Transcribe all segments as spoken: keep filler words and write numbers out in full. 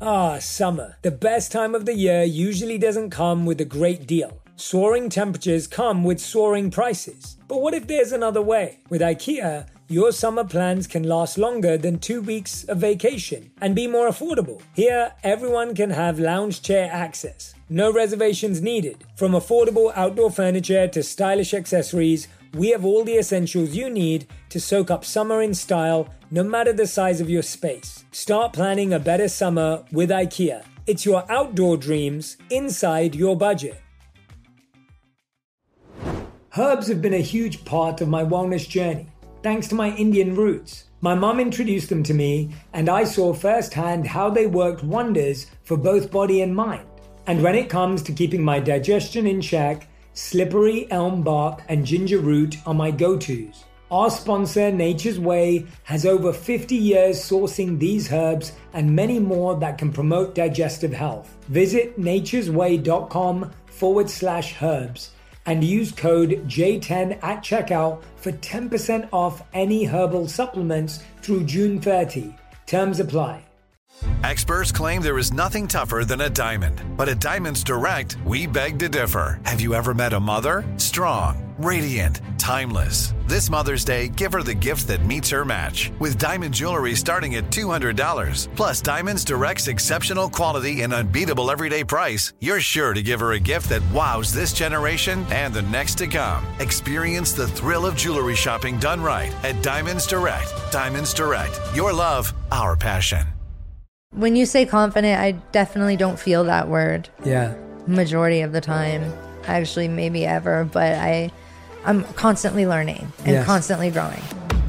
Ah, summer. The best time of the year usually doesn't come with a great deal. Soaring temperatures come with soaring prices. But what if there's another way? With IKEA, your summer plans can last longer than two weeks of vacation and be more affordable. Here, everyone can have lounge chair access. No reservations needed. From affordable outdoor furniture to stylish accessories, we have all the essentials you need to soak up summer in style, no matter the size of your space. Start planning a better summer with IKEA. It's your outdoor dreams inside your budget. Herbs have been a huge part of my wellness journey, thanks to my Indian roots. My mum introduced them to me, and I saw firsthand how they worked wonders for both body and mind. And when it comes to keeping my digestion in check, slippery elm bark and ginger root are my go-tos. Our sponsor, Nature's Way, has over fifty years sourcing these herbs and many more that can promote digestive health. Visit naturesway.com forward slash herbs and use code J ten at checkout for ten percent off any herbal supplements through June thirtieth. Terms apply. Experts claim there is nothing tougher than a diamond. But at Diamonds Direct, we beg to differ. Have you ever met a mother? Strong, radiant, timeless. This Mother's Day, give her the gift that meets her match. With diamond jewelry starting at two hundred dollars. Plus Diamonds Direct's exceptional quality and unbeatable everyday price, you're sure to give her a gift that wows this generation and the next to come. Experience the thrill of jewelry shopping done right at Diamonds Direct. Diamonds Direct. Your love, our passion. When you say confident, I definitely don't feel that word. Yeah. Majority of the time. Actually, maybe ever. But I, I'm constantly learning and yes. constantly growing.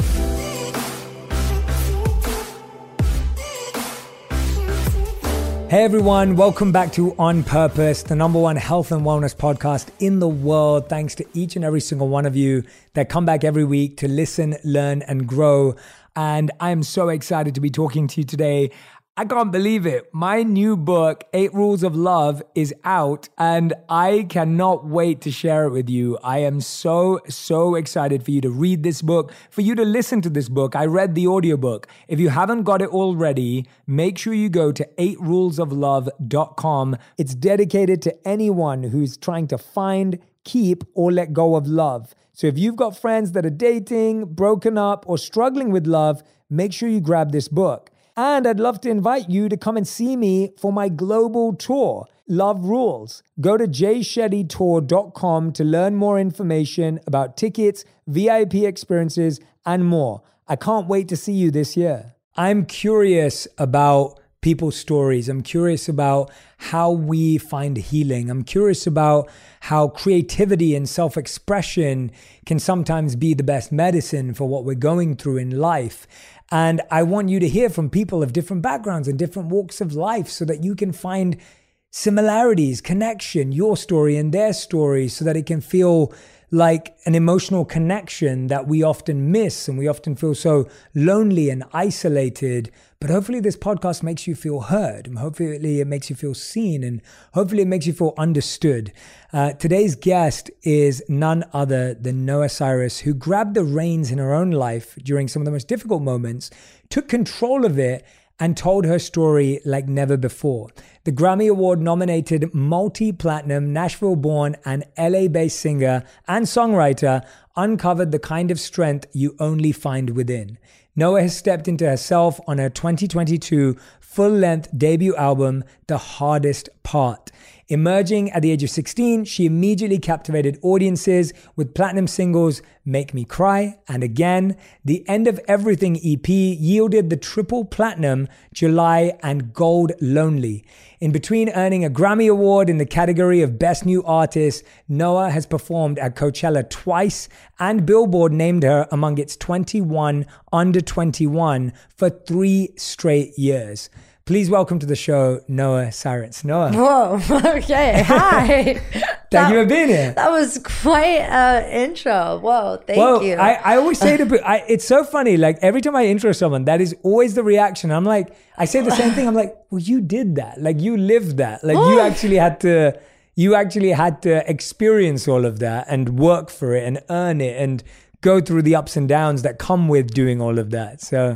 Hey everyone, welcome back to On Purpose, the number one health and wellness podcast in the world. Thanks to each and every single one of you that come back every week to listen, learn, and grow. And I'm so excited to be talking to you today. I can't believe it. My new book, Eight Rules of Love, is out and I cannot wait to share it with you. I am so, so excited for you to read this book, for you to listen to this book. I read the audiobook. If you haven't got it already, make sure you go to eight rules of love dot com. It's dedicated to anyone who's trying to find, keep, or let go of love. So if you've got friends that are dating, broken up, or struggling with love, make sure you grab this book. And I'd love to invite you to come and see me for my global tour, Love Rules. Go to jay shetty tour dot com to learn more information about tickets, V I P experiences, and more. I can't wait to see you this year. I'm curious about people's stories. I'm curious about how we find healing. I'm curious about how creativity and self-expression can sometimes be the best medicine for what we're going through in life. And I want you to hear from people of different backgrounds and different walks of life so that you can find similarities, connection, your story and their story, so that it can feel like an emotional connection that we often miss and we often feel so lonely and isolated. But hopefully this podcast makes you feel heard, and hopefully it makes you feel seen, and hopefully it makes you feel understood. Uh, today's guest is none other than Noah Cyrus, who grabbed the reins in her own life during some of the most difficult moments, took control of it, and told her story like never before. The Grammy Award nominated multi-platinum Nashville-born and L A-based singer and songwriter uncovered the kind of strength you only find within. Noah has stepped into herself on her twenty twenty-two full-length debut album, The Hardest Part. Emerging at the age of sixteen, she immediately captivated audiences with platinum singles Make Me Cry and Again. The End of Everything E P yielded the triple platinum July and gold Lonely. In between earning a Grammy Award in the category of Best New Artist, Noah has performed at Coachella twice, and Billboard named her among its twenty-one under twenty-one for three straight years. Please welcome to the show, Noah Cyrus. Noah. Whoa, okay, hi. Thank that, you for being here. That was quite an intro. Whoa, thank well, you. I, I always say to I, it's so funny, like every time I intro someone, that is always the reaction. I'm like, I say the same thing. I'm like, well, you did that. Like you lived that. Like you actually had to, you actually had to experience all of that and work for it and earn it and go through the ups and downs that come with doing all of that. So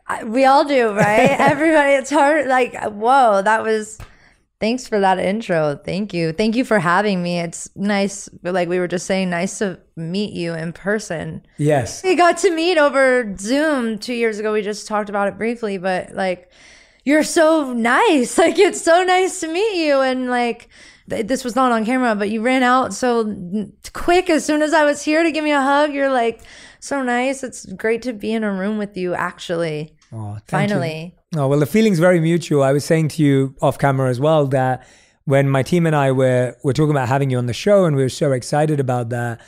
I, we all do, right? Everybody, it's hard. Like, whoa, that was, thanks for that intro. Thank you. Thank you for having me. It's nice, like we were just saying, nice to meet you in person. Yes. We got to meet over Zoom two years ago. We just talked about it briefly, but like, you're so nice. Like, it's so nice to meet you. And like, this was not on camera, but you ran out so quick as soon as I was here to give me a hug. You're like, so nice. It's great to be in a room with you, actually. Oh, finally. You. Oh, well, the feeling's very mutual. I was saying to you off camera as well that when my team and I were, were talking about having you on the show, and we were so excited about that,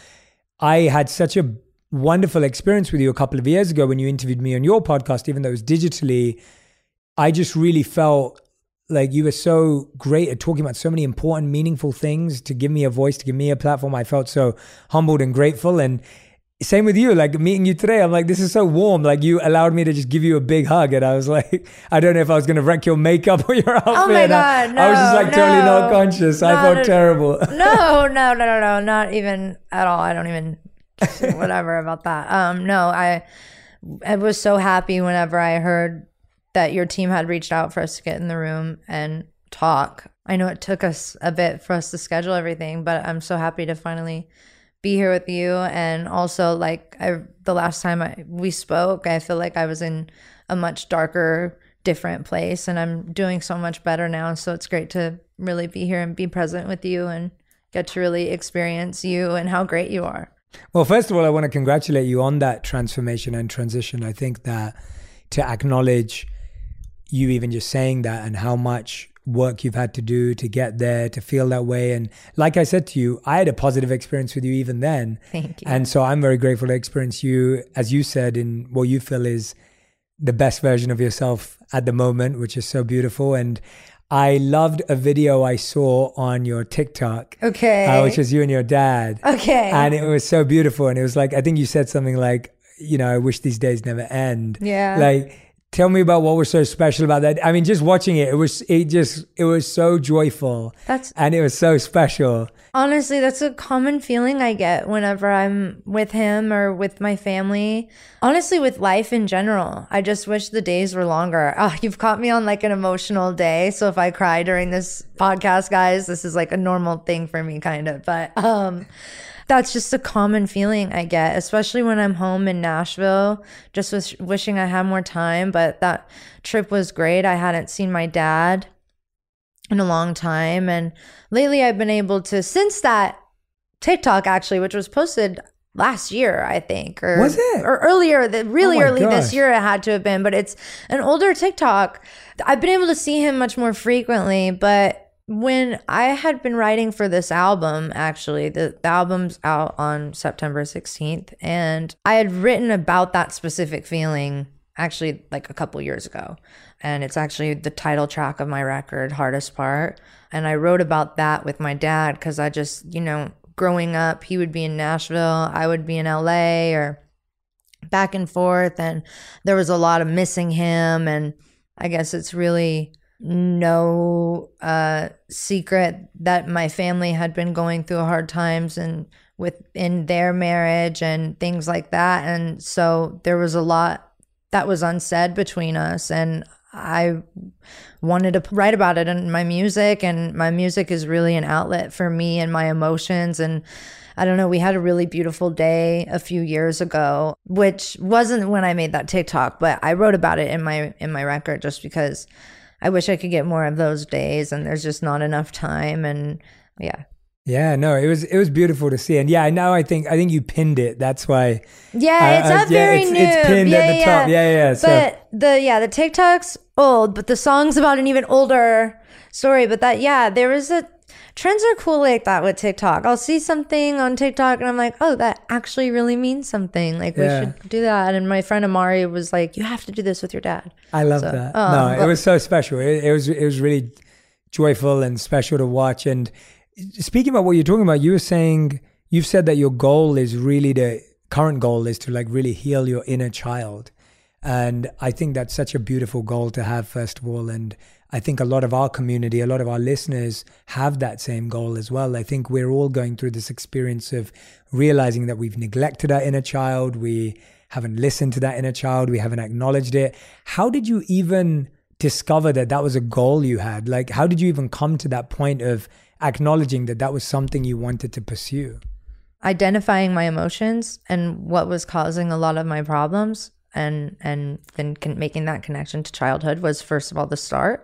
I had such a wonderful experience with you a couple of years ago when you interviewed me on your podcast, even though it was digitally. I just really felt like you were so great at talking about so many important, meaningful things to give me a voice, to give me a platform. I felt so humbled and grateful. And same with you, like meeting you today, I'm like, this is so warm. Like you allowed me to just give you a big hug. And I was like, I don't know if I was going to wreck your makeup or your outfit. Oh my God, I, no, I was just like no, totally not conscious. not I felt a, terrible. No, no, no, no, no, not even at all. I don't even, whatever about that. Um, no, I, I was so happy whenever I heard that your team had reached out for us to get in the room and talk. I know it took us a bit for us to schedule everything, but I'm so happy to finally be here with you. And also, like, I, the last time I, we spoke, I feel like I was in a much darker, different place, and I'm doing so much better now. So it's great to really be here and be present with you and get to really experience you and how great you are. Well, first of all, I want to congratulate you on that transformation and transition. I think that to acknowledge you even just saying that and how much work you've had to do to get there, to feel that way. And like I said to you, I had a positive experience with you even then. Thank you. And so I'm very grateful to experience you, as you said, in what you feel is the best version of yourself at the moment, which is so beautiful. And I loved a video I saw on your TikTok. Okay. Uh, which was you and your dad. Okay. And it was so beautiful. And it was like, I think you said something like, you know, I wish these days never end. Yeah. Like, tell me about what was so special about that. I mean, just watching it, it was it just it was so joyful. That's and it was so special. Honestly, that's a common feeling I get whenever I'm with him or with my family. Honestly, with life in general, I just wish the days were longer. Oh, you've caught me on like an emotional day. So if I cry during this podcast, guys, this is like a normal thing for me, kind of. But um that's just a common feeling I get, especially when I'm home in Nashville, just wish, wishing I had more time. But that trip was great. I hadn't seen my dad in a long time. And lately I've been able to, since that TikTok actually, which was posted last year, I think. Or, was it? Or earlier, the, really oh early gosh. this year it had to have been. But it's an older TikTok. I've been able to see him much more frequently, but when I had been writing for this album, actually, the, the album's out on September sixteenth, and I had written about that specific feeling actually like a couple years ago. And it's actually the title track of my record, Hardest Part. And I wrote about that with my dad because I just, you know, growing up, he would be in Nashville, I would be in L A or back and forth. And there was a lot of missing him. And I guess it's really no uh, secret that my family had been going through hard times and within their marriage and things like that. And so there was a lot that was unsaid between us. And I wanted to write about it in my music, and my music is really an outlet for me and my emotions. And I don't know, we had a really beautiful day a few years ago, which wasn't when I made that TikTok, but I wrote about it in my in my record just because I wish I could get more of those days, and there's just not enough time. And yeah. Yeah, no, it was it was beautiful to see. And yeah, now I think I think you pinned it. That's why. Yeah, it's uh, not uh, very yeah, it's, new. It's pinned yeah, at the yeah. top. Yeah, yeah. yeah. So. But the yeah, the TikTok's old, but the song's about an even older story. But that yeah, there was a trends are cool like that with TikTok. I'll see something on TikTok and I'm like, oh, that actually really means something. Like yeah. we should do that. And my friend Amari was like, you have to do this with your dad. I love so, that. Um, no, but, it was so special. It, it was it was really joyful and special to watch. And speaking about what you're talking about, you were saying, you've said that your goal is really the current goal is to like really heal your inner child. And I think that's such a beautiful goal to have, first of all. And I think a lot of our community, a lot of our listeners have that same goal as well. I think we're all going through this experience of realizing that we've neglected our inner child. We haven't listened to that inner child. We haven't acknowledged it. How did you even discover that that was a goal you had? Like, how did you even come to that point of acknowledging that that was something you wanted to pursue? Identifying my emotions and what was causing a lot of my problems, and and then con- making that connection to childhood was, first of all, the start.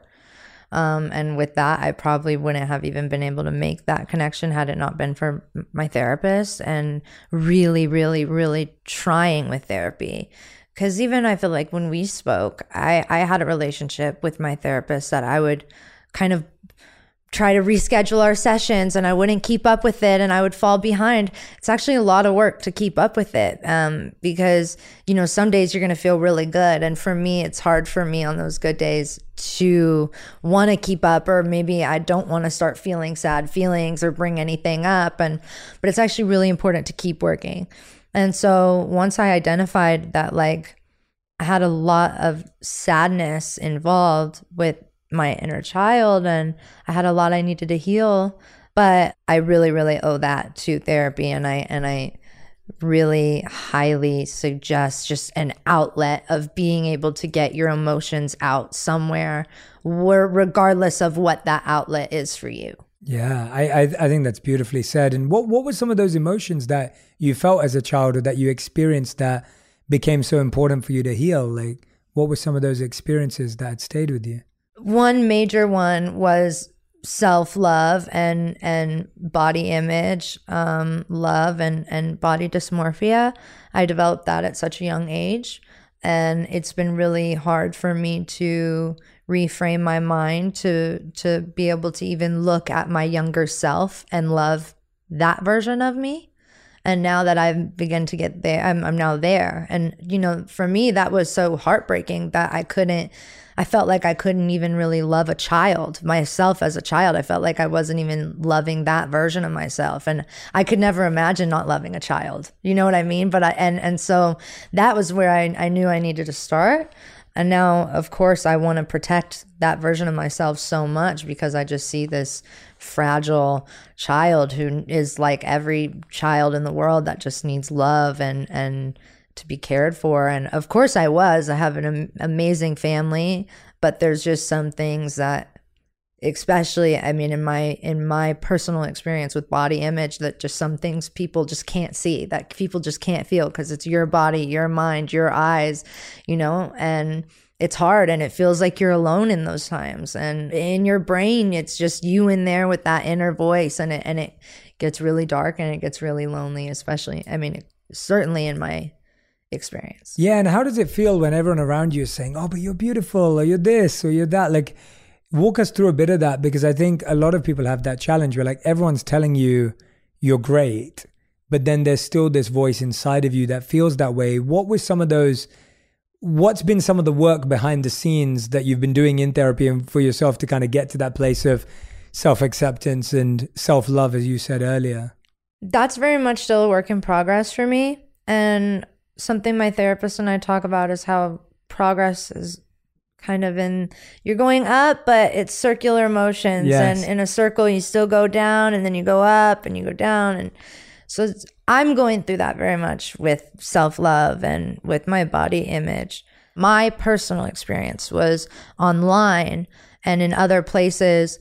Um, and with that, I probably wouldn't have even been able to make that connection had it not been for my therapist and really, really, really trying with therapy. Because even I feel like when we spoke, I, I had a relationship with my therapist that I would kind of try to reschedule our sessions and I wouldn't keep up with it and I would fall behind. It's actually a lot of work to keep up with it um, because, you know, some days you're going to feel really good. And for me, it's hard for me on those good days to want to keep up, or maybe I don't want to start feeling sad feelings or bring anything up. And but it's actually really important to keep working. And so once I identified that, like, I had a lot of sadness involved with my inner child and I had a lot I needed to heal, but I really, really owe that to therapy. And I, and I really highly suggest just an outlet of being able to get your emotions out somewhere, where, regardless of what that outlet is for you. Yeah, I, I I think that's beautifully said. And what, what were some of those emotions that you felt as a child or that you experienced that became so important for you to heal? Like, what were some of those experiences that stayed with you? One major one was self-love and and body image, um, love and, and body dysmorphia. I developed that at such a young age. And it's been really hard for me to reframe my mind to to be able to even look at my younger self and love that version of me. And now that I've begun to get there, I'm, I'm now there. And, you know, for me, that was so heartbreaking that I couldn't, I felt like I couldn't even really love a child, myself as a child. I felt like I wasn't even loving that version of myself. And I could never imagine not loving a child. You know what I mean? But I, and, and so that was where I, I knew I needed to start. And now, of course, I want to protect that version of myself so much because I just see this fragile child who is like every child in the world that just needs love and, and to be cared for. And of course I was, I have an am- amazing family, but there's just some things that, especially, I mean, in my, in my personal experience with body image, that just some things people just can't see, that people just can't feel because it's your body, your mind, your eyes, you know, and it's hard and it feels like you're alone in those times. And in your brain, it's just you in there with that inner voice, and it, and it gets really dark and it gets really lonely, especially, I mean, certainly in my experience. Yeah. And how does it feel when everyone around you is saying, oh, but you're beautiful, or you're this, or you're that? Like, walk us through a bit of that, because I think a lot of people have that challenge where, like, everyone's telling you you're great, but then there's still this voice inside of you that feels that way. What were some of those, what's been some of the work behind the scenes that you've been doing in therapy and for yourself to kind of get to that place of self-acceptance and self-love, as you said earlier? That's very much still a work in progress for me. And something my therapist and I talk about is how progress is kind of in, you're going up, but it's circular motions. Yes. And in a circle, you still go down and then you go up and you go down. And so it's, I'm going through that very much with self-love and with my body image. My personal experience was online and in other places.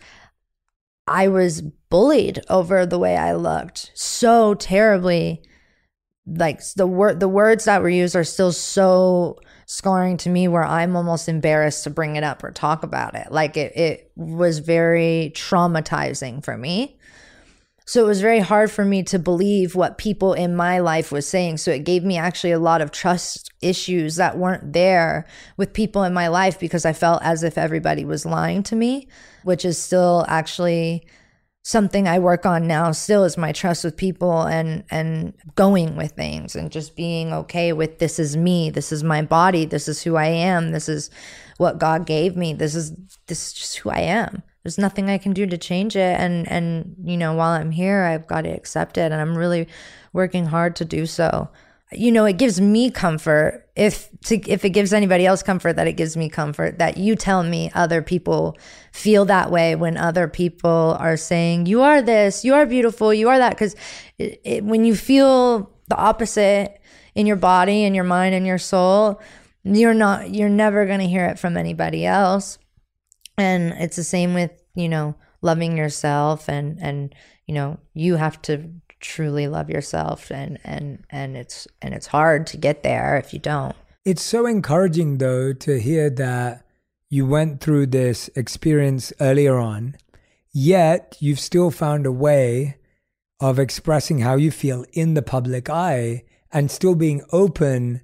I was bullied over the way I looked so terribly. Like the word, the words that were used are still so scarring to me, where I'm almost embarrassed to bring it up or talk about it. Like it, it was very traumatizing for me. So it was very hard for me to believe what people in my life was saying. So it gave me actually a lot of trust issues that weren't there with people in my life, because I felt as if everybody was lying to me, which is still actually something I work on now still, is my trust with people and, and going with things and just being okay with, this is me, this is my body, this is who I am, this is what God gave me, this is, this is just who I am. There's nothing I can do to change it. And, and, you know, while I'm here, I've got to accept it. And I'm really working hard to do so. You know, it gives me comfort, if to, if it gives anybody else comfort, that it gives me comfort that you tell me other people feel that way when other people are saying, you are this, you are beautiful, you are that. Because it, it, when you feel the opposite, in your body and your mind and your soul, you're not, you're never going to hear it from anybody else. And it's the same with, you know, loving yourself, and, and, you know, you have to truly love yourself, and, and, and it's, and it's hard to get there if you don't. It's so encouraging though to hear that you went through this experience earlier on, yet you've still found a way of expressing how you feel in the public eye and still being open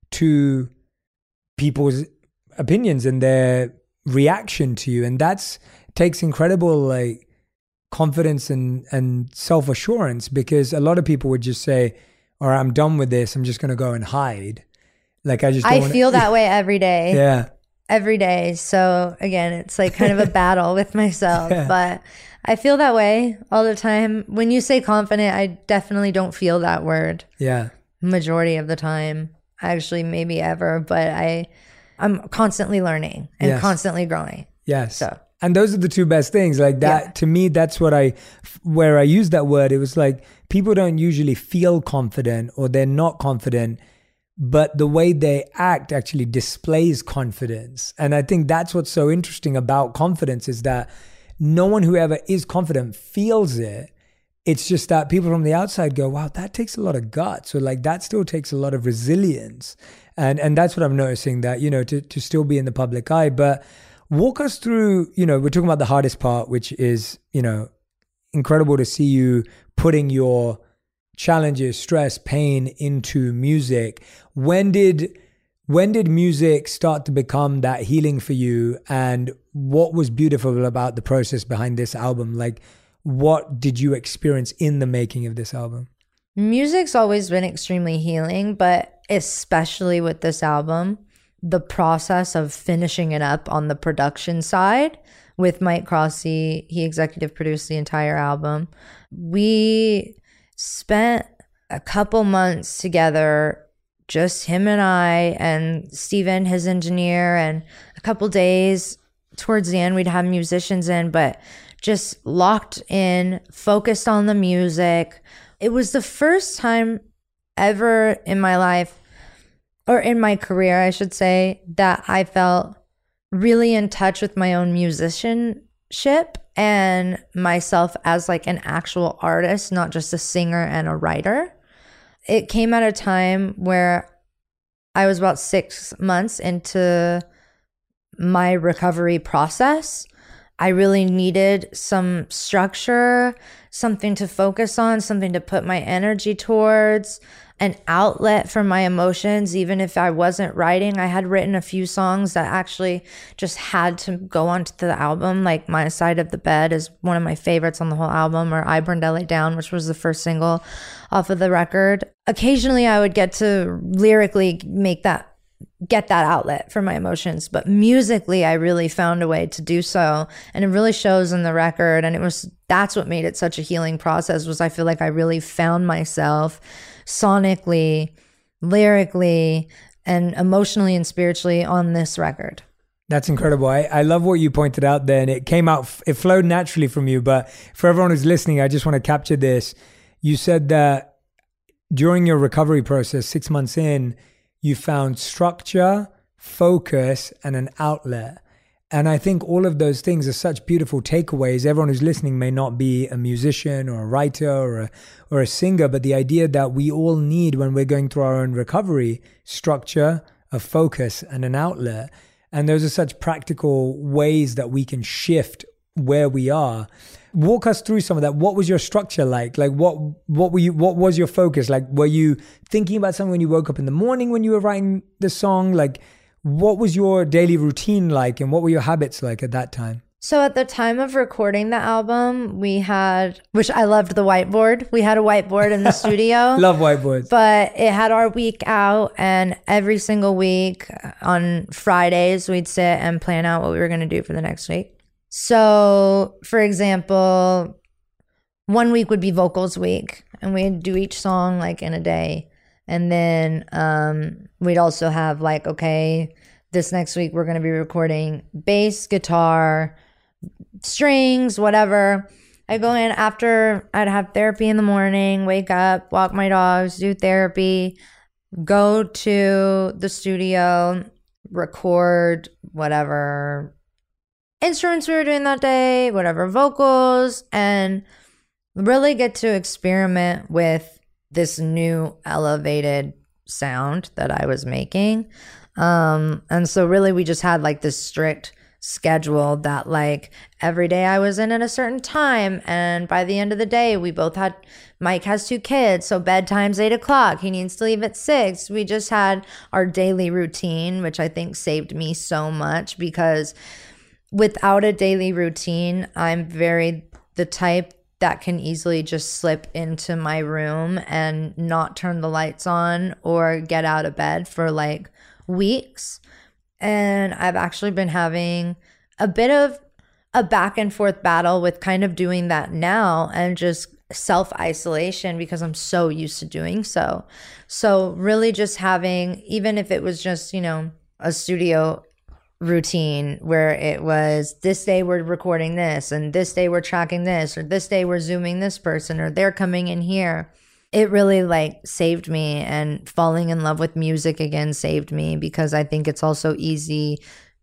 to people's opinions and their reaction to you. And that's takes incredible like confidence and, and self-assurance, because a lot of people would just say, all right, I'm done with this. I'm just going to go and hide. Like I just don't I wanna- feel that way every day. Yeah. Every day. So again, it's like kind of a battle with myself, Yeah. but I feel that way all the time. When you say confident, I definitely don't feel that word. Yeah. Majority of the time, actually, maybe ever, but I, I'm constantly learning and Yes. constantly growing. Yes. So. And those are the two best things like that. Yeah. To me, that's what I, where I use that word. It was like, people don't usually feel confident or they're not confident, but the way they act actually displays confidence. And I think that's what's so interesting about confidence, is that no one who ever is confident feels it. It's just that people from the outside go, wow, that takes a lot of guts, or like that still takes a lot of resilience. And and that's what I'm noticing, that, you know, to, to still be in the public eye. But walk us through, you know, we're talking about the hardest part, which is, you know, incredible to see you putting your challenges, stress, pain into music. When did when did music start to become that healing for you? And what was beautiful about the process behind this album? Like, what did you experience in the making of this album? Music's always been extremely healing, but especially with this album, the process of finishing it up on the production side with Mike Crossy, he executive produced the entire album. We spent a couple months together, just him and I and Steven, his engineer, and a couple days towards the end, we'd have musicians in, but just locked in, focused on the music. It was the first time ever in my life, or in my career, I should say, that I felt really in touch with my own musicianship and myself as like an actual artist, not just a singer and a writer. It came at a time where I was about six months into my recovery process. I really needed some structure, something to focus on, something to put my energy towards, an outlet for my emotions. Even if I wasn't writing, I had written a few songs that actually just had to go onto the album. Like My Side of the Bed is one of my favorites on the whole album, or I Burned L A Down, which was the first single off of the record. Occasionally I would get to lyrically make that get that outlet for my emotions, but musically I really found a way to do so, and it really shows in the record. And it was, that's what made it such a healing process, was I feel like I really found myself sonically, lyrically, and emotionally and spiritually on this record. That's incredible. I, I love what you pointed out there, and it came out, it flowed naturally from you. But for everyone who's listening, I just want to capture this. You said that during your recovery process, six months in, you found structure, focus, and an outlet. And I think all of those things are such beautiful takeaways. Everyone who's listening may not be a musician or a writer or a, or a singer, but the idea that we all need when we're going through our own recovery, structure, a focus, and an outlet. And those are such practical ways that we can shift where we are. Walk us through some of that. What was your structure like? Like what what were you what was your focus? Like, were you thinking about something when you woke up in the morning when you were writing the song? Like, what was your daily routine like, and what were your habits like at that time? So at the time of recording the album, we had, which I loved the whiteboard. We had a whiteboard in the studio. Love whiteboards. But it had our week out, and every single week on Fridays, we'd sit and plan out what we were going to do for the next week. So, for example, one week would be vocals week, and we'd do each song like in a day. And then um, we'd also have like, okay, this next week we're going to be recording bass, guitar, strings, whatever. I go in after I'd have therapy in the morning, wake up, walk my dogs, do therapy, go to the studio, record whatever instruments we were doing that day, whatever vocals, and really get to experiment with this new elevated sound that I was making. Um, and so really we just had like this strict schedule that like every day I was in at a certain time, and by the end of the day we both had, Mike has two kids, so bedtime's eight o'clock, he needs to leave at six. We just had our daily routine, which I think saved me so much, because without a daily routine, I'm very the type that can easily just slip into my room and not turn the lights on or get out of bed for like weeks. And I've actually been having a bit of a back and forth battle with kind of doing that now and just self-isolation, because I'm so used to doing so. So really just having, even if it was just, you know, a studio routine where it was this day we're recording this, and this day we're tracking this, or this day we're zooming this person, or they're coming in here. It really like saved me, and falling in love with music again saved me, because I think it's also easy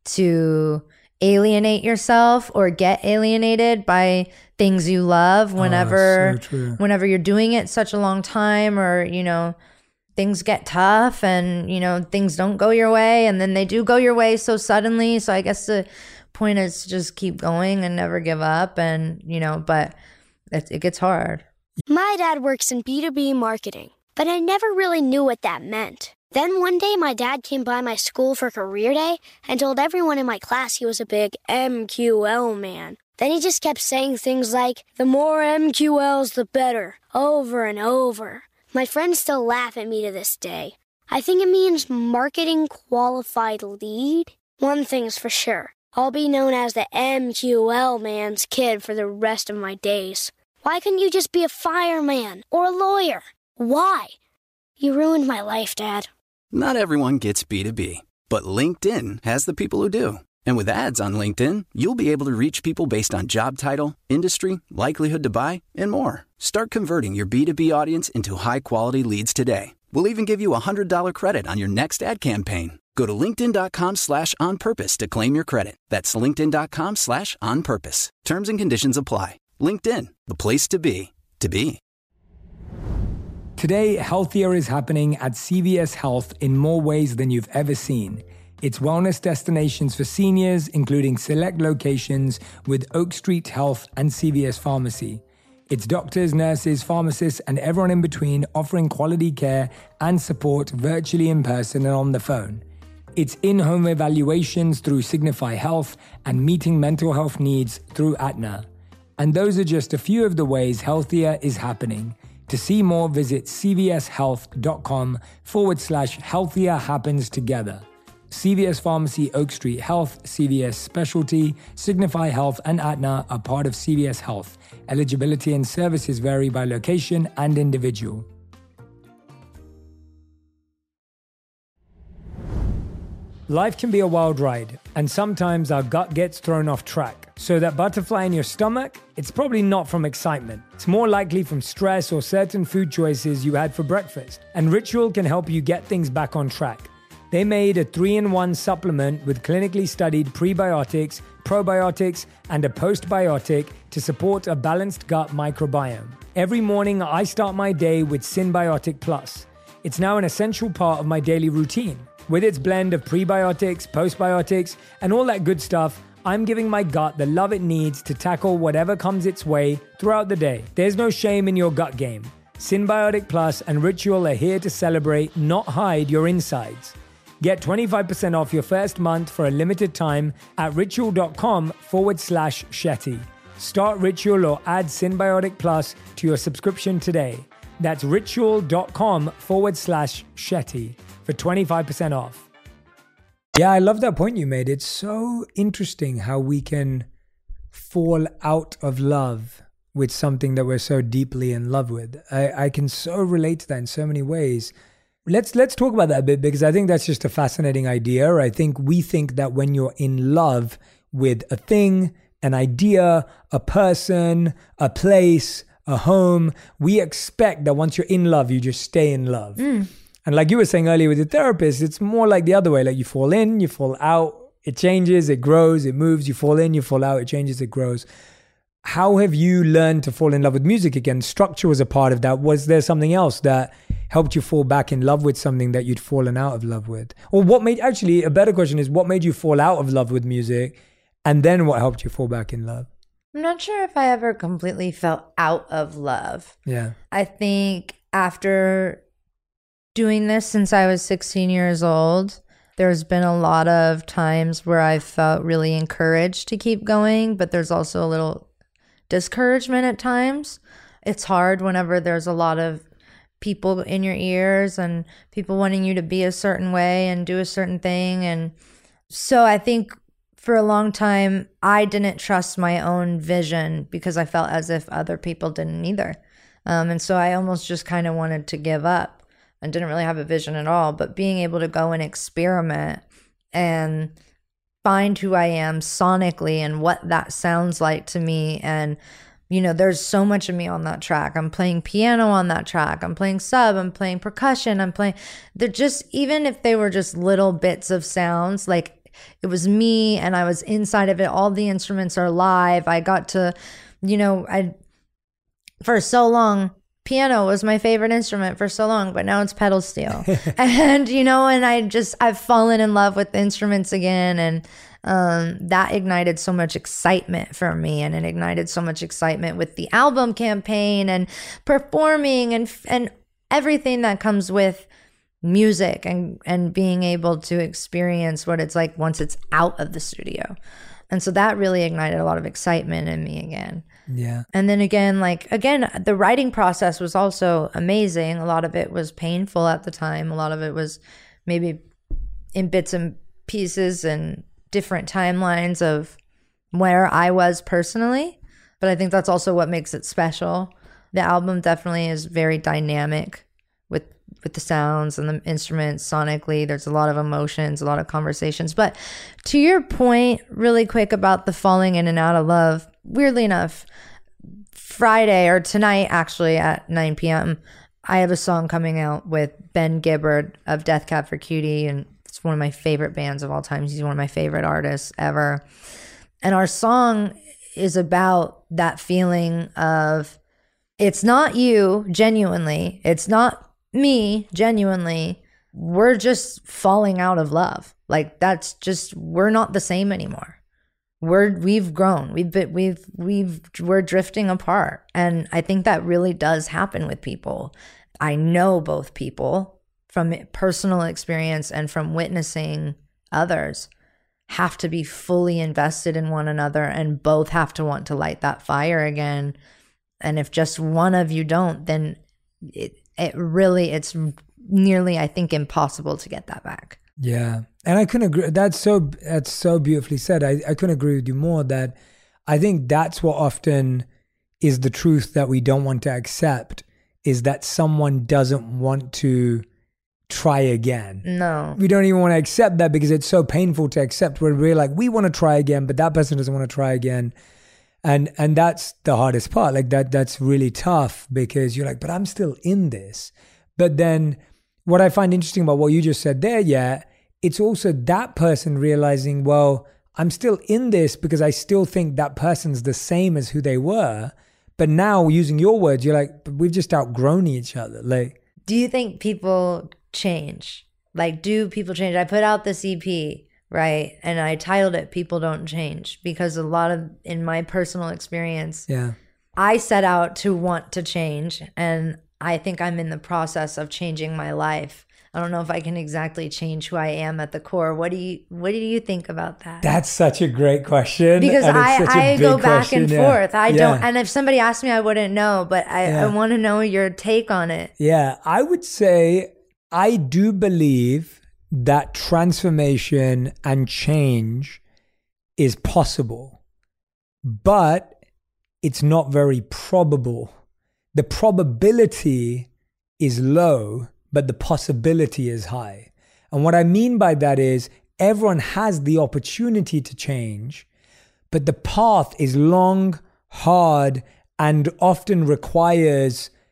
to alienate yourself or get alienated by things you love whenever, oh, so true. whenever you're doing it such a long time, or, you know, things get tough and, you know, things don't go your way, and then they do go your way so suddenly. So I guess the point is to just keep going and never give up, and, you know, but it, it gets hard. My dad works in B two B marketing, but I never really knew what that meant. Then one day my dad came by my school for career day and told everyone in my class he was a big M Q L man. Then he just kept saying things like, the more M Q Ls, the better, over and over. My friends still laugh at me to this day. I think it means marketing qualified lead. One thing's for sure, I'll be known as the M Q L man's kid for the rest of my days. Why couldn't you just be a fireman or a lawyer? Why? You ruined my life, Dad. Not everyone gets B two B, but LinkedIn has the people who do. And with ads on LinkedIn, you'll be able to reach people based on job title, industry, likelihood to buy, and more. Start converting your B two B audience into high-quality leads today. We'll even give you a one hundred dollars credit on your next ad campaign. Go to linkedin.com slash on purpose to claim your credit. That's linkedin.com slash on purpose. Terms and conditions apply. LinkedIn, the place to be, to be. Today, healthier is happening at C V S Health in more ways than you've ever seen. It's wellness destinations for seniors, including select locations with Oak Street Health and C V S Pharmacy. It's doctors, nurses, pharmacists, and everyone in between offering quality care and support virtually, in person, and on the phone. It's in-home evaluations through Signify Health and meeting mental health needs through Aetna. And those are just a few of the ways healthier is happening. To see more, visit cvshealth.com forward slash healthier happens together. C V S Pharmacy, Oak Street Health, C V S Specialty, Signify Health, and Aetna are part of C V S Health. Eligibility and services vary by location and individual. Life can be a wild ride, and sometimes our gut gets thrown off track. So that butterfly in your stomach, it's probably not from excitement. It's more likely from stress or certain food choices you had for breakfast. And Ritual can help you get things back on track. They made a three in one supplement with clinically studied prebiotics, probiotics, and a postbiotic to support a balanced gut microbiome. Every morning, I start my day with Synbiotic Plus. It's now an essential part of my daily routine. With its blend of prebiotics, postbiotics, and all that good stuff, I'm giving my gut the love it needs to tackle whatever comes its way throughout the day. There's no shame in your gut game. Synbiotic Plus and Ritual are here to celebrate, not hide your insides. Get twenty-five percent off your first month for a limited time at ritual.com forward slash Shetty. Start Ritual or add Synbiotic Plus to your subscription today. That's ritual.com forward slash Shetty for twenty-five percent off. Yeah, I love that point you made. It's so interesting how we can fall out of love with something that we're so deeply in love with. I, I can so relate to that in so many ways. Let's let's talk about that a bit, because I think that's just a fascinating idea. I think we think that when you're in love with a thing, an idea, a person, a place, a home, we expect that once you're in love, you just stay in love. Mm. And like you were saying earlier with your therapist, it's more like the other way. Like you fall in, you fall out, it changes, it grows, it moves, you fall in, you fall out, it changes, it grows. How have you learned to fall in love with music again? Structure was a part of that. Was there something else that helped you fall back in love with something that you'd fallen out of love with? Or what made, actually, a better question is, what made you fall out of love with music? And then what helped you fall back in love? I'm not sure if I ever completely fell out of love. Yeah. I think after doing this since I was sixteen years old, there's been a lot of times where I felt really encouraged to keep going, but there's also a little discouragement at times. It's hard whenever there's a lot of people in your ears and people wanting you to be a certain way and do a certain thing. And so I think for a long time, I didn't trust my own vision because I felt as if other people didn't either. Um, and so I almost just kind of wanted to give up and didn't really have a vision at all. But being able to go and experiment and find who I am sonically and what that sounds like to me. And, you know, there's so much of me on that track. I'm playing piano on that track. I'm playing sub. I'm playing percussion. I'm playing, they're just, even if they were just little bits of sounds, like it was me and I was inside of it. All the instruments are live. I got to, you know, I, for so long, piano was my favorite instrument for so long, but now it's pedal steel. And, you know, and I just, I've fallen in love with instruments again. And um, that ignited so much excitement for me. And it ignited so much excitement with the album campaign and performing and, and everything that comes with music and, and being able to experience what it's like once it's out of the studio. And so that really ignited a lot of excitement in me again. Yeah. And then again, like, again, the writing process was also amazing. A lot of it was painful at the time. A lot of it was maybe in bits and pieces and different timelines of where I was personally. But I think that's also what makes it special. The album definitely is very dynamic with with the sounds and the instruments sonically. There's a lot of emotions, a lot of conversations. But to your point, really quick about the falling in and out of love, weirdly enough, Friday or tonight actually at nine p.m., I have a song coming out with Ben Gibbard of Death Cab for Cutie, and it's one of my favorite bands of all time. He's one of my favorite artists ever. And our song is about that feeling of, it's not you genuinely, it's not me genuinely, we're just falling out of love. Like that's just, we're not the same anymore. We're we've grown. We've been, we've we've we're drifting apart. And I think that really does happen with people. I know both people from personal experience and from witnessing others have to be fully invested in one another, and both have to want to light that fire again. And if just one of you don't, then it it really it's nearly, I think, impossible to get that back. Yeah. And I couldn't agree. That's so, that's so beautifully said. I, I couldn't agree with you more, that I think that's what often is the truth that we don't want to accept, is that someone doesn't want to try again. No. We don't even want to accept that because it's so painful to accept, where we're like, we want to try again, but that person doesn't want to try again. And and that's the hardest part. Like that that's really tough, because you're like, but I'm still in this. But then what I find interesting about what you just said there, yeah, it's also that person realizing, well, I'm still in this because I still think that person's the same as who they were. But now, using your words, you're like, but we've just outgrown each other. Like, do you think people change? Like, do people change? I put out this E P, right? And I titled it People Don't Change, because a lot of, in my personal experience, yeah, I set out to want to change. And I think I'm in the process of changing my life. I don't know if I can exactly change who I am at the core. What do you What do you think about that? That's such a great question. Because I, I go back question. and yeah. forth. I yeah. don't. And if somebody asked me, I wouldn't know. But I, yeah. I want to know your take on it. Yeah, I would say I do believe that transformation and change is possible, but it's not very probable. The probability is low, but the possibility is high. And what I mean by that is everyone has the opportunity to change, but the path is long, hard, and often requires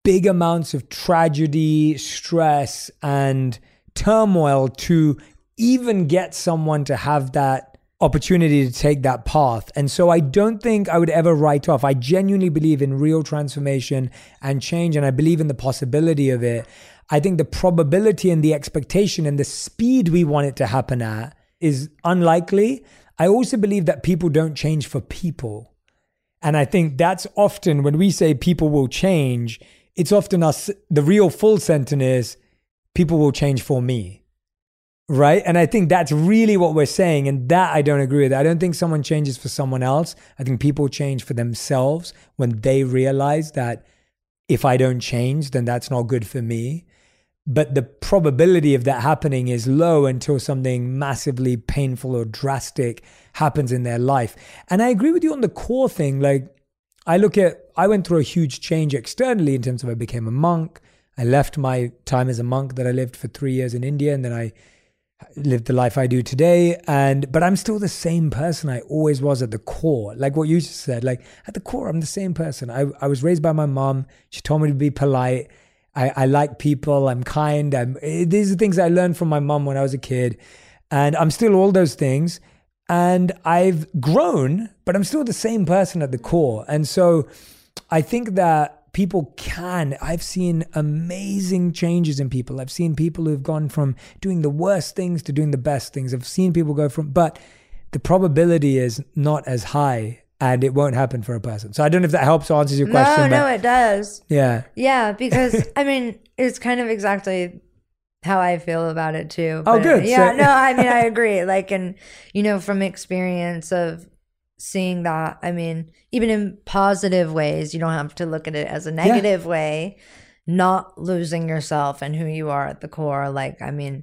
big amounts of tragedy, stress, and turmoil to even get someone to have that opportunity to take that path. And so I don't think I would ever write off. I genuinely believe in real transformation and change, and I believe in the possibility of it. I think the probability and the expectation and the speed we want it to happen at is unlikely. I also believe that people don't change for people. And I think that's often when we say people will change, it's often us, the real full sentence is people will change for me. Right? And I think that's really what we're saying. And that I don't agree with. I don't think someone changes for someone else. I think people change for themselves when they realize that if I don't change, then that's not good for me. But the probability of that happening is low until something massively painful or drastic happens in their life. And I agree with you on the core thing. Like, I look at, I went through a huge change externally in terms of I became a monk. I left my time as a monk that I lived for three years in India, and then I lived the life I do today. And, but I'm still the same person I always was at the core. Like what you just said, like at the core, I'm the same person. I, I was raised by my mom. She told me to be polite. I, I like people. I'm kind. I'm, these are things I learned from my mom when I was a kid. And I'm still all those things. And I've grown, but I'm still the same person at the core. And so I think that people can, I've seen amazing changes in people. I've seen people who've gone from doing the worst things to doing the best things. I've seen people go from, but the probability is not as high. And it won't happen for a person. So I don't know if that helps or answers your question. No, no, it does. Yeah. Yeah, because, I mean, it's kind of exactly how I feel about it too. Oh, But, good. Yeah, So- no, I mean, I agree. Like, and, you know, from experience of seeing that, I mean, even in positive ways, you don't have to look at it as a negative way, not losing yourself and who you are at the core. Like, I mean,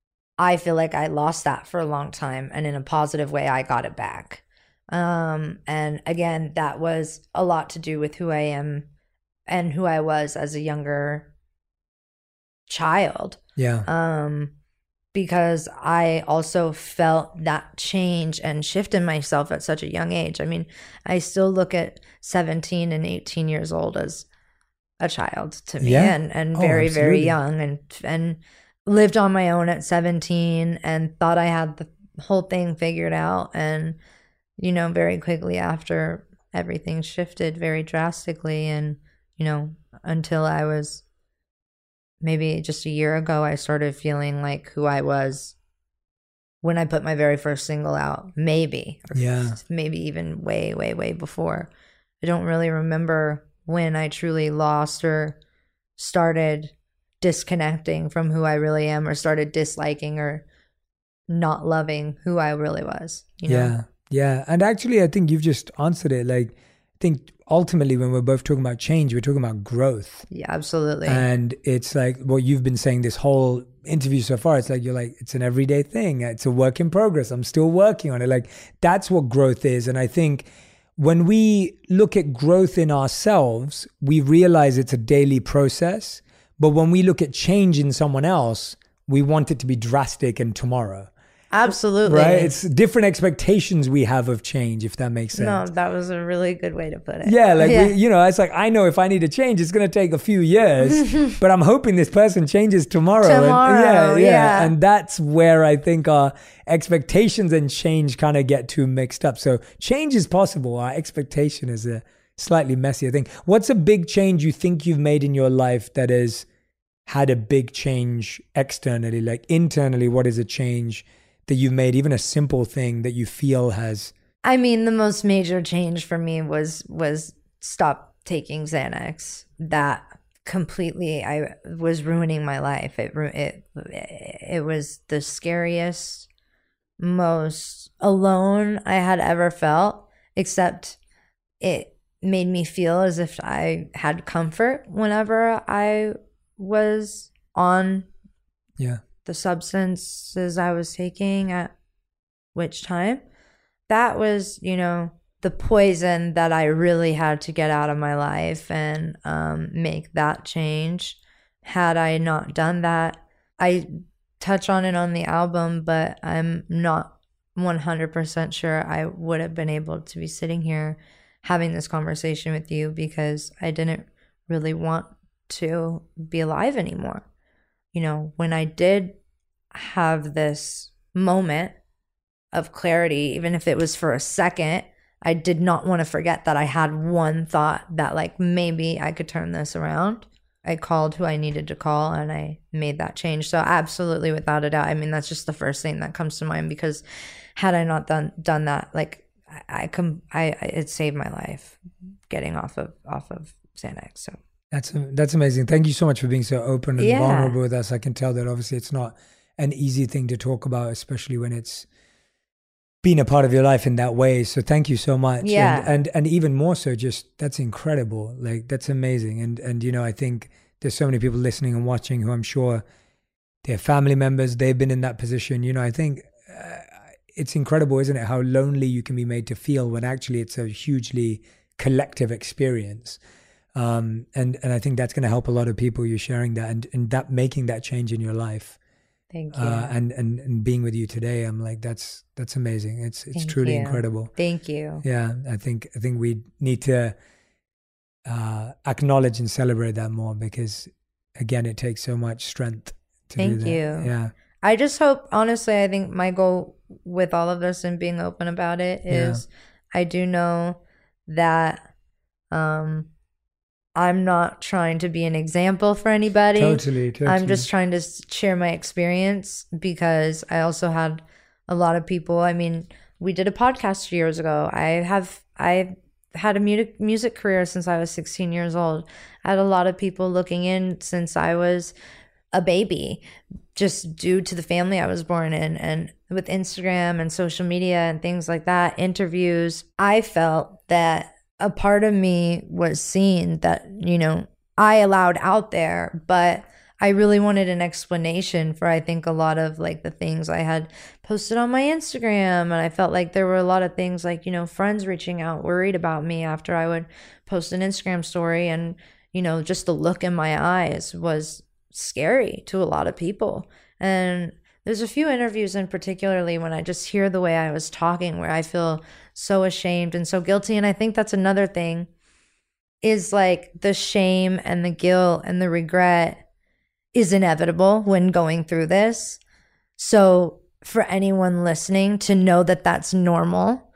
I feel like I lost that for a long time. And in a positive way, I got it back. Um, and again, that was a lot to do with who I am and who I was as a younger child. Yeah. Um, because I also felt that change and shift in myself at such a young age. I mean, I still look at seventeen and eighteen years old as a child to me, Yeah. and, and Oh, very, very absolutely. young, and, and lived on my own at seventeen and thought I had the whole thing figured out. And you know, very quickly after, everything shifted very drastically. And, you know, until I was maybe just a year ago, I started feeling like who I was when I put my very first single out, maybe. Or Yeah. maybe even way, way, way before. I don't really remember when I truly lost or started disconnecting from who I really am, or started disliking or not loving who I really was. You know? Yeah. Yeah. And actually, I think you've just answered it. Like, I think ultimately when we're both talking about change, we're talking about growth. Yeah, absolutely. And it's like what you've been saying this whole interview so far. It's like, you're like, it's an everyday thing. It's a work in progress. I'm still working on it. Like, that's what growth is. And I think when we look at growth in ourselves, we realize it's a daily process. But when we look at change in someone else, we want it to be drastic and tomorrow. Absolutely. Right? It's different expectations we have of change, if that makes sense. No, that was a really good way to put it. Yeah, like, Yeah. We, you know, it's like, I know if I need to change, it's going to take a few years, but I'm hoping this person changes tomorrow. Tomorrow, and, yeah, yeah. yeah. And that's where I think our expectations and change kind of get too mixed up. So change is possible. Our expectation is a slightly messier thing. What's a big change you think you've made in your life that has had a big change externally? Like internally, what is a change that you've made, even a simple thing that you feel has... I mean, the most major change for me was was stop taking Xanax. That completely, I was ruining my life. It ru- it it was the scariest, most alone I had ever felt, except it made me feel as if I had comfort whenever I was on Yeah. the substances I was taking at which time. That was, you know, the poison that I really had to get out of my life and um, make that change. Had I not done that, I touch on it on the album, but I'm not one hundred percent sure I would have been able to be sitting here having this conversation with you, because I didn't really want to be alive anymore. You know, when I did have this moment of clarity, even if it was for a second, I did not want to forget that I had one thought that like maybe I could turn this around. I called who I needed to call and I made that change. So absolutely, without a doubt. I mean, that's just the first thing that comes to mind, because had I not done done that, like I, I come, I it saved my life getting off of off of Xanax. So that's that's amazing. Thank you so much for being so open and yeah. vulnerable with us. I can tell that obviously it's not an easy thing to talk about, especially when it's been a part of your life in that way. So thank you so much. Yeah. And, and and even more so, just that's incredible. Like that's amazing. And and you know, I think there's so many people listening and watching who I'm sure they're family members, they've been in that position. You know, I think uh, it's incredible, isn't it, how lonely you can be made to feel when actually it's a hugely collective experience. Um, and and I think that's going to help a lot of people. You're sharing that and, and that making that change in your life. Thank you. Uh, and, and and being with you today, I'm like, that's that's amazing. It's it's Thank truly you. incredible. Thank you. Yeah, I think I think we need to uh, acknowledge and celebrate that more, because again, it takes so much strength to Thank do that. you. Yeah. I just hope, honestly, I think my goal with all of this and being open about it is yeah. I do know that um, I'm not trying to be an example for anybody. Totally, totally. I'm just trying to share my experience, because I also had a lot of people. I mean, we did a podcast years ago. I have, I had a music music career since I was sixteen years old. I had a lot of people looking in since I was a baby, just due to the family I was born in. And with Instagram and social media and things like that, interviews, I felt that a part of me was seen that, you know, I allowed out there, but I really wanted an explanation for, I think, a lot of like the things I had posted on my Instagram. And I felt like there were a lot of things like, you know, friends reaching out, worried about me after I would post an Instagram story. And, you know, just the look in my eyes was scary to a lot of people. And there's a few interviews in particularly when I just hear the way I was talking where I feel so ashamed and so guilty. And I think that's another thing, is like the shame and the guilt and the regret is inevitable when going through this. So for anyone listening to know that that's normal,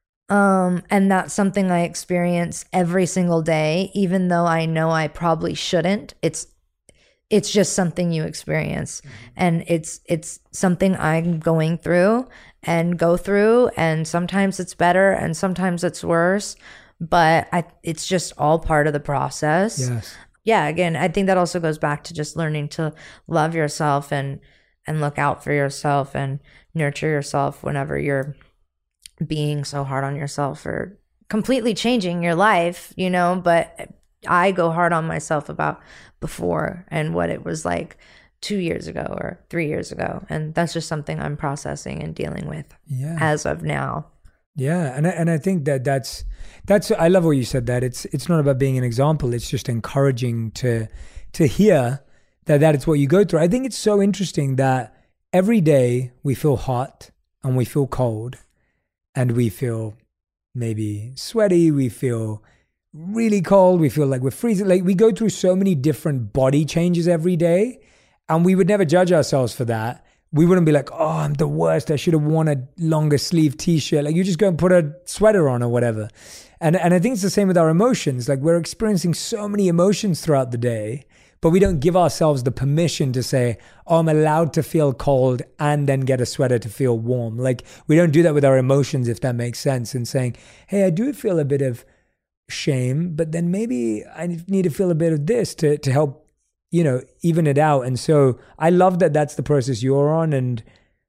um, and that's something I experience every single day, even though I know I probably shouldn't. It's It's just something you experience, and it's it's something I'm going through and go through, and sometimes it's better and sometimes it's worse, but I it's just all part of the process. Yes. Yeah, again, I think that also goes back to just learning to love yourself and and look out for yourself and nurture yourself whenever you're being so hard on yourself or completely changing your life, you know, but I go hard on myself about before and what it was like two years ago or three years ago. And that's just something I'm processing and dealing with yeah. as of now. Yeah. And I, and I think that that's, that's, I love what you said, that it's, it's not about being an example. It's just encouraging to, to hear that that is what you go through. I think it's so interesting that every day we feel hot and we feel cold and we feel maybe sweaty. We feel really cold. We feel like we're freezing. Like we go through so many different body changes every day, and we would never judge ourselves for that. We wouldn't be like, oh, I'm the worst. I should have worn a longer sleeve t-shirt. Like you just go and put a sweater on or whatever. And and I think it's the same with our emotions. Like we're experiencing so many emotions throughout the day, but we don't give ourselves the permission to say, oh, I'm allowed to feel cold and then get a sweater to feel warm. Like we don't do that with our emotions, if that makes sense. And saying, hey, I do feel a bit of shame, but then maybe I need to feel a bit of this to to help, you know, even it out. And so I love that that's the process you're on, and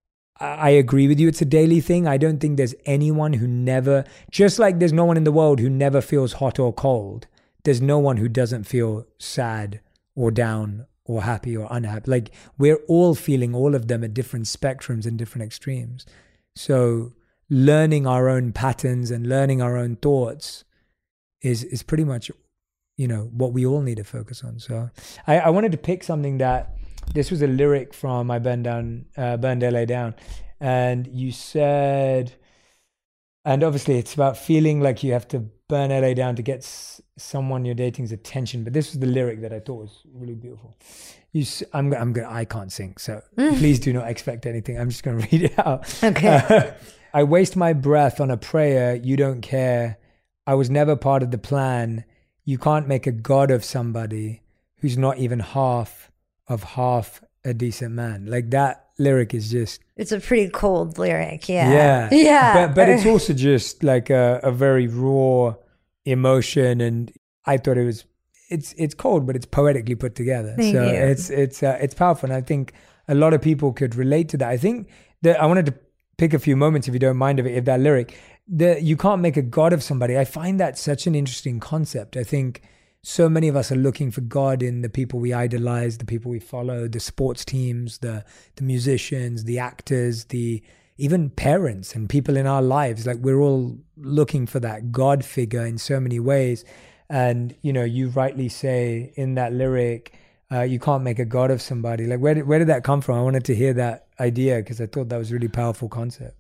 I agree with you. It's a daily thing. I don't think there's anyone who never, just like there's no one in the world who never feels hot or cold, there's no one who doesn't feel sad or down or happy or unhappy. Like we're all feeling all of them at different spectrums and different extremes. So learning our own patterns and learning our own thoughts is is pretty much, you know, what we all need to focus on. So I, I wanted to pick something that, this was a lyric from I Burned Down, uh, Burned L A Down. And you said, and obviously it's about feeling like you have to burn L A down to get s- someone you're dating's attention, but this was the lyric that I thought was really beautiful. You, I'm, I'm gonna, I can't sing, so mm. please do not expect anything. I'm just going to read it out. Okay. Uh, I waste my breath on a prayer. You don't care. I was never part of the plan. You can't make a god of somebody who's not even half of half a decent man. Like that lyric is just... It's a pretty cold lyric, yeah. Yeah. Yeah. But, but it's also just like a, a very raw emotion, and I thought it was... It's it's cold, but it's poetically put together. Thank so you. it's it's uh, it's powerful, and I think a lot of people could relate to that. I think that I wanted to pick a few moments, if you don't mind, of it, if that lyric, that you can't make a god of somebody. I find that such an interesting concept. I think so many of us are looking for God in the people we idolize, the people we follow, the sports teams, the the musicians, the actors, the even parents and people in our lives. Like we're all looking for that God figure in so many ways. And, you know, you rightly say in that lyric, uh, you can't make a god of somebody. Like, where did, where did that come from? I wanted to hear that idea because I thought that was a really powerful concept.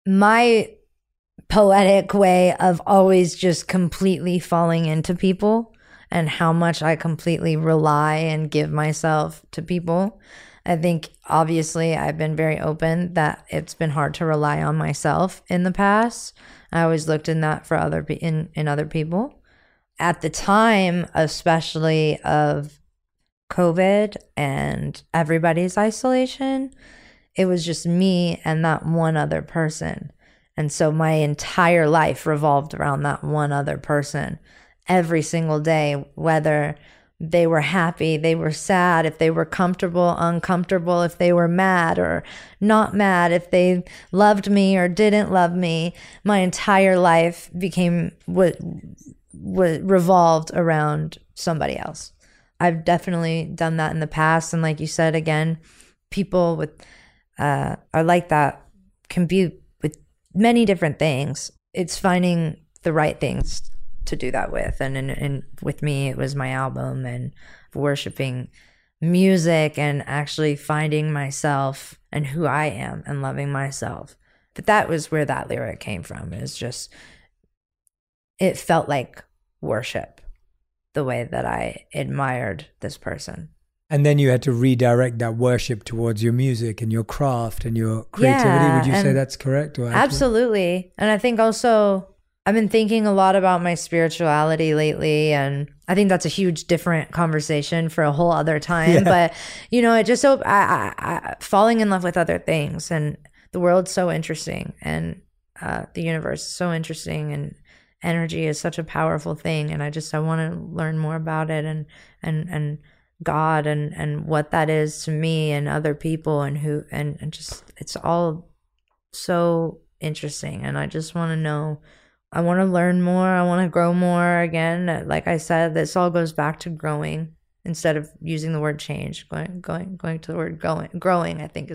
My poetic way of always just completely falling into people and how much I completely rely and give myself to people. I think obviously I've been very open that it's been hard to rely on myself in the past. I always looked in that for other pe- in, in other people. At the time, especially of COVID and everybody's isolation, it was just me and that one other person. And so my entire life revolved around that one other person every single day, whether they were happy, they were sad, if they were comfortable, uncomfortable, if they were mad or not mad, if they loved me or didn't love me. My entire life became what was revolved around somebody else. I've definitely done that in the past. And like you said, again, people with uh, are like that, can be with many different things. It's finding the right things to do that with. And, and, and with me, it was my album and worshiping music and actually finding myself and who I am and loving myself. But that was where that lyric came from. It's just, it felt like worship, the way that I admired this person. And then you had to redirect that worship towards your music and your craft and your creativity. Yeah, would you say that's correct? Or absolutely. And I think also I've been thinking a lot about my spirituality lately, and I think that's a huge different conversation for a whole other time. Yeah. But, you know, it just, I, I, I, falling in love with other things, and the world's so interesting, and uh, the universe is so interesting, and energy is such a powerful thing. And I just, I want to learn more about it, and, and, and God and, and what that is to me and other people, and who, and, and just, it's all so interesting. And I just want to know, I want to learn more. I want to grow more. Again, like I said, this all goes back to growing instead of using the word change, going, going, going to the word going, growing, I think.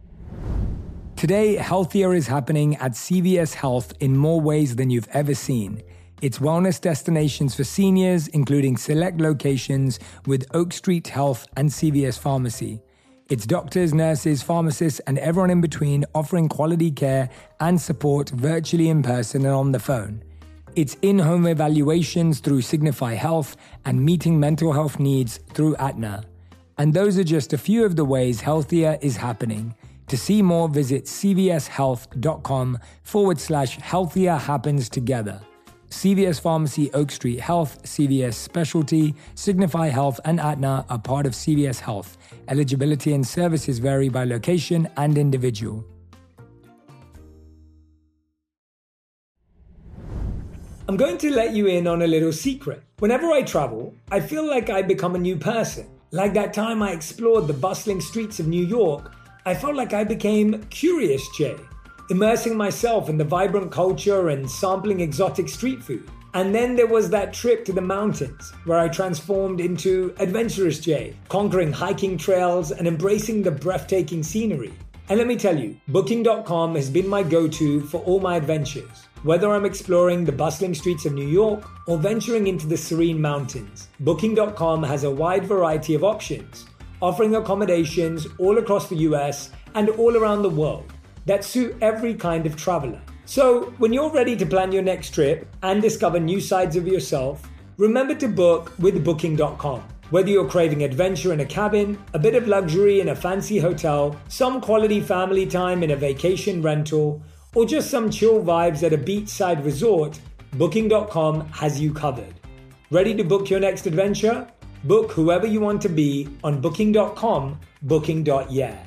Today, healthier is happening at C V S Health in more ways than you've ever seen. It's wellness destinations for seniors, including select locations with Oak Street Health and C V S Pharmacy. It's doctors, nurses, pharmacists, and everyone in between offering quality care and support virtually, in person, and on the phone. It's in-home evaluations through Signify Health and meeting mental health needs through Aetna. And those are just a few of the ways healthier is happening. To see more, visit cvshealth.com forward slash healthier happens together. C V S Pharmacy, Oak Street Health, C V S Specialty, Signify Health, and Aetna are part of C V S Health. Eligibility and services vary by location and individual. I'm going to let you in on a little secret. Whenever I travel, I feel like I become a new person. Like that time I explored the bustling streets of New York, I felt like I became Curious Jay, immersing myself in the vibrant culture and sampling exotic street food. And then there was that trip to the mountains where I transformed into Adventurous Jay, conquering hiking trails and embracing the breathtaking scenery. And let me tell you, Booking dot com has been my go-to for all my adventures. Whether I'm exploring the bustling streets of New York or venturing into the serene mountains, Booking dot com has a wide variety of options, offering accommodations all across the U S and all around the world that suit every kind of traveler. So when you're ready to plan your next trip and discover new sides of yourself, remember to book with booking dot com. Whether you're craving adventure in a cabin, a bit of luxury in a fancy hotel, some quality family time in a vacation rental, or just some chill vibes at a beachside resort, booking dot com has you covered. Ready to book your next adventure? Book whoever you want to be on booking dot com, booking dot yeah.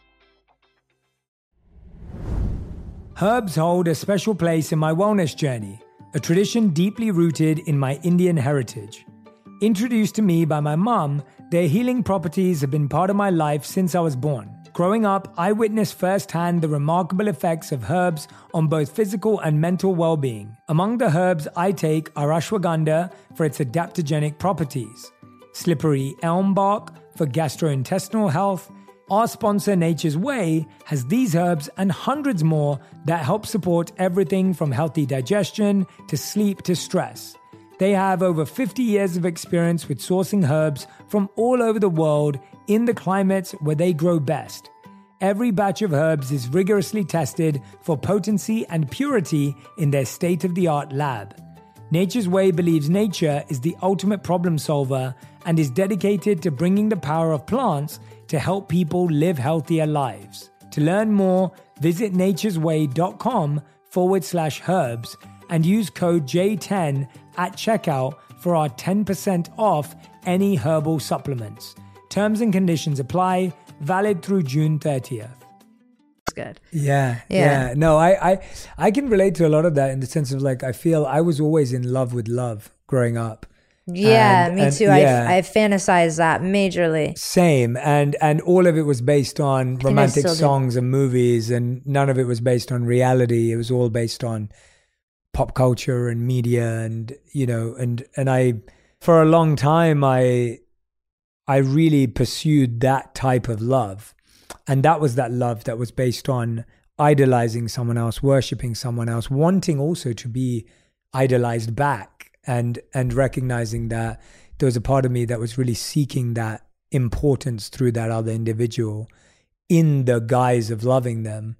Herbs hold a special place in my wellness journey, a tradition deeply rooted in my Indian heritage. Introduced to me by my mom, their healing properties have been part of my life since I was born. Growing up, I witnessed firsthand the remarkable effects of herbs on both physical and mental well-being. Among the herbs I take are ashwagandha for its adaptogenic properties, slippery elm bark for gastrointestinal health. Our sponsor Nature's Way has these herbs and hundreds more that help support everything from healthy digestion to sleep to stress. They have over fifty years of experience with sourcing herbs from all over the world in the climates where they grow best. Every batch of herbs is rigorously tested for potency and purity in their state-of-the-art lab. Nature's Way believes nature is the ultimate problem solver and is dedicated to bringing the power of plants to help people live healthier lives. To learn more, visit naturesway.com forward slash herbs and use code J ten at checkout for our ten percent off any herbal supplements. Terms and conditions apply, valid through June thirtieth. It's good. Yeah, Yeah. yeah. No, I, I, I can relate to a lot of that in the sense of like, I feel I was always in love with love growing up. Yeah, And- me and- too. yeah. I I fantasize that majorly. Same, and and all of it was based on I romantic still do. songs and movies, and none of it was based on reality. It was all based on pop culture and media, and you know, and and I, for a long time, I, I really pursued that type of love, and that was that love that was based on idolizing someone else, worshiping someone else, wanting also to be idolized back. And and recognizing that there was a part of me that was really seeking that importance through that other individual in the guise of loving them.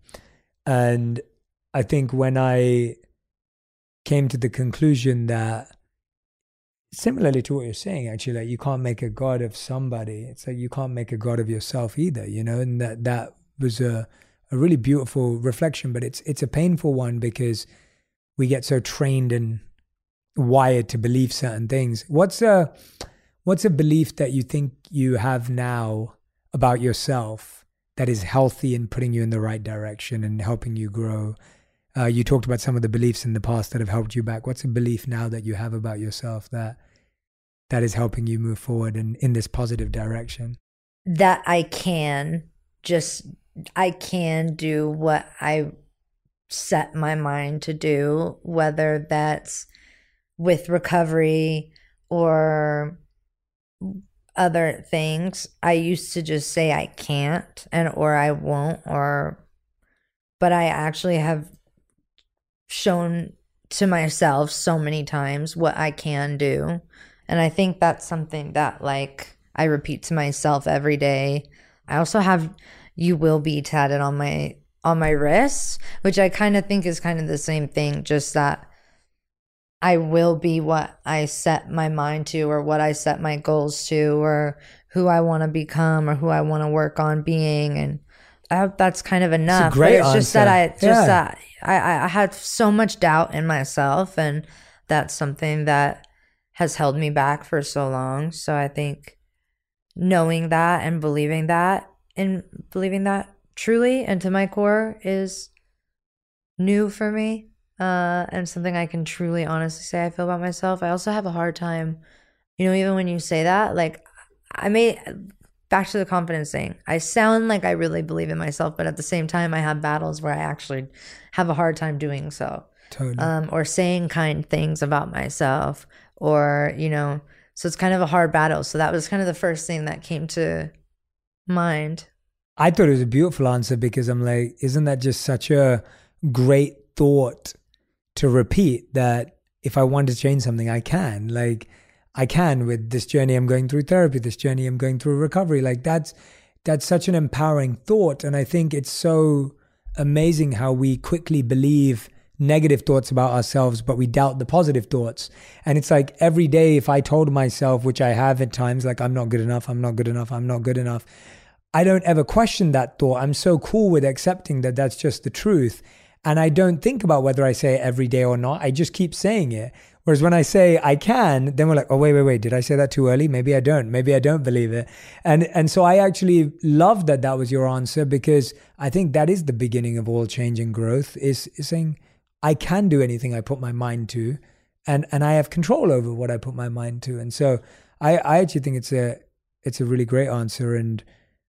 And I think when I came to the conclusion that, similarly to what you're saying, actually, like you can't make a god of somebody. It's like you can't make a god of yourself either, you know, and that, that was a, a really beautiful reflection, but it's it's a painful one because we get so trained and wired to believe certain things. What's a what's a belief that you think you have now about yourself that is healthy and putting you in the right direction and helping you grow? Uh, you talked about some of the beliefs in the past that have helped you back. What's a belief now that you have about yourself that that is helping you move forward and in this positive direction? That I can just, I can do what I set my mind to do, whether that's with recovery or other things. I used to just say I can't and or I won't, or but I actually have shown to myself so many times what I can do. And I think that's something that like I repeat to myself every day. I also have "you will be" tatted on my on my wrist, which I kind of think is kind of the same thing, just that I will be what I set my mind to, or what I set my goals to, or who I want to become, or who I want to work on being. And I hope that's kind of enough. great but it's just that I answer. just Yeah. that I, I had so much doubt in myself, and that's something that has held me back for so long. So I think knowing that and believing that and believing that truly and to my core is new for me. Uh, and something I can truly honestly say I feel about myself. I also have a hard time, you know, even when you say that, like I may, back to the confidence thing, I sound like I really believe in myself, but at the same time, I have battles where I actually have a hard time doing so. Totally. Um, or saying kind things about myself, or, you know, so it's kind of a hard battle. So that was kind of the first thing that came to mind. I thought it was a beautiful answer because I'm like, isn't that just such a great thought to repeat, that if I want to change something, I can. Like, I can with this journey I'm going through therapy, this journey I'm going through recovery. Like, that's that's such an empowering thought. And I think it's so amazing how we quickly believe negative thoughts about ourselves, but we doubt the positive thoughts. And it's like every day, if I told myself, which I have at times, like, I'm not good enough, I'm not good enough, I'm not good enough, I don't ever question that thought. I'm so cool with accepting that that's just the truth. And I don't think about whether I say it every day or not. I just keep saying it. Whereas when I say I can, then we're like, oh, wait, wait, wait. Did I say that too early? Maybe I don't. Maybe I don't believe it. And and so I actually love that that was your answer, because I think that is the beginning of all change and growth, is, is saying I can do anything I put my mind to, and, and I have control over what I put my mind to. And so I, I actually think it's a it's a really great answer. And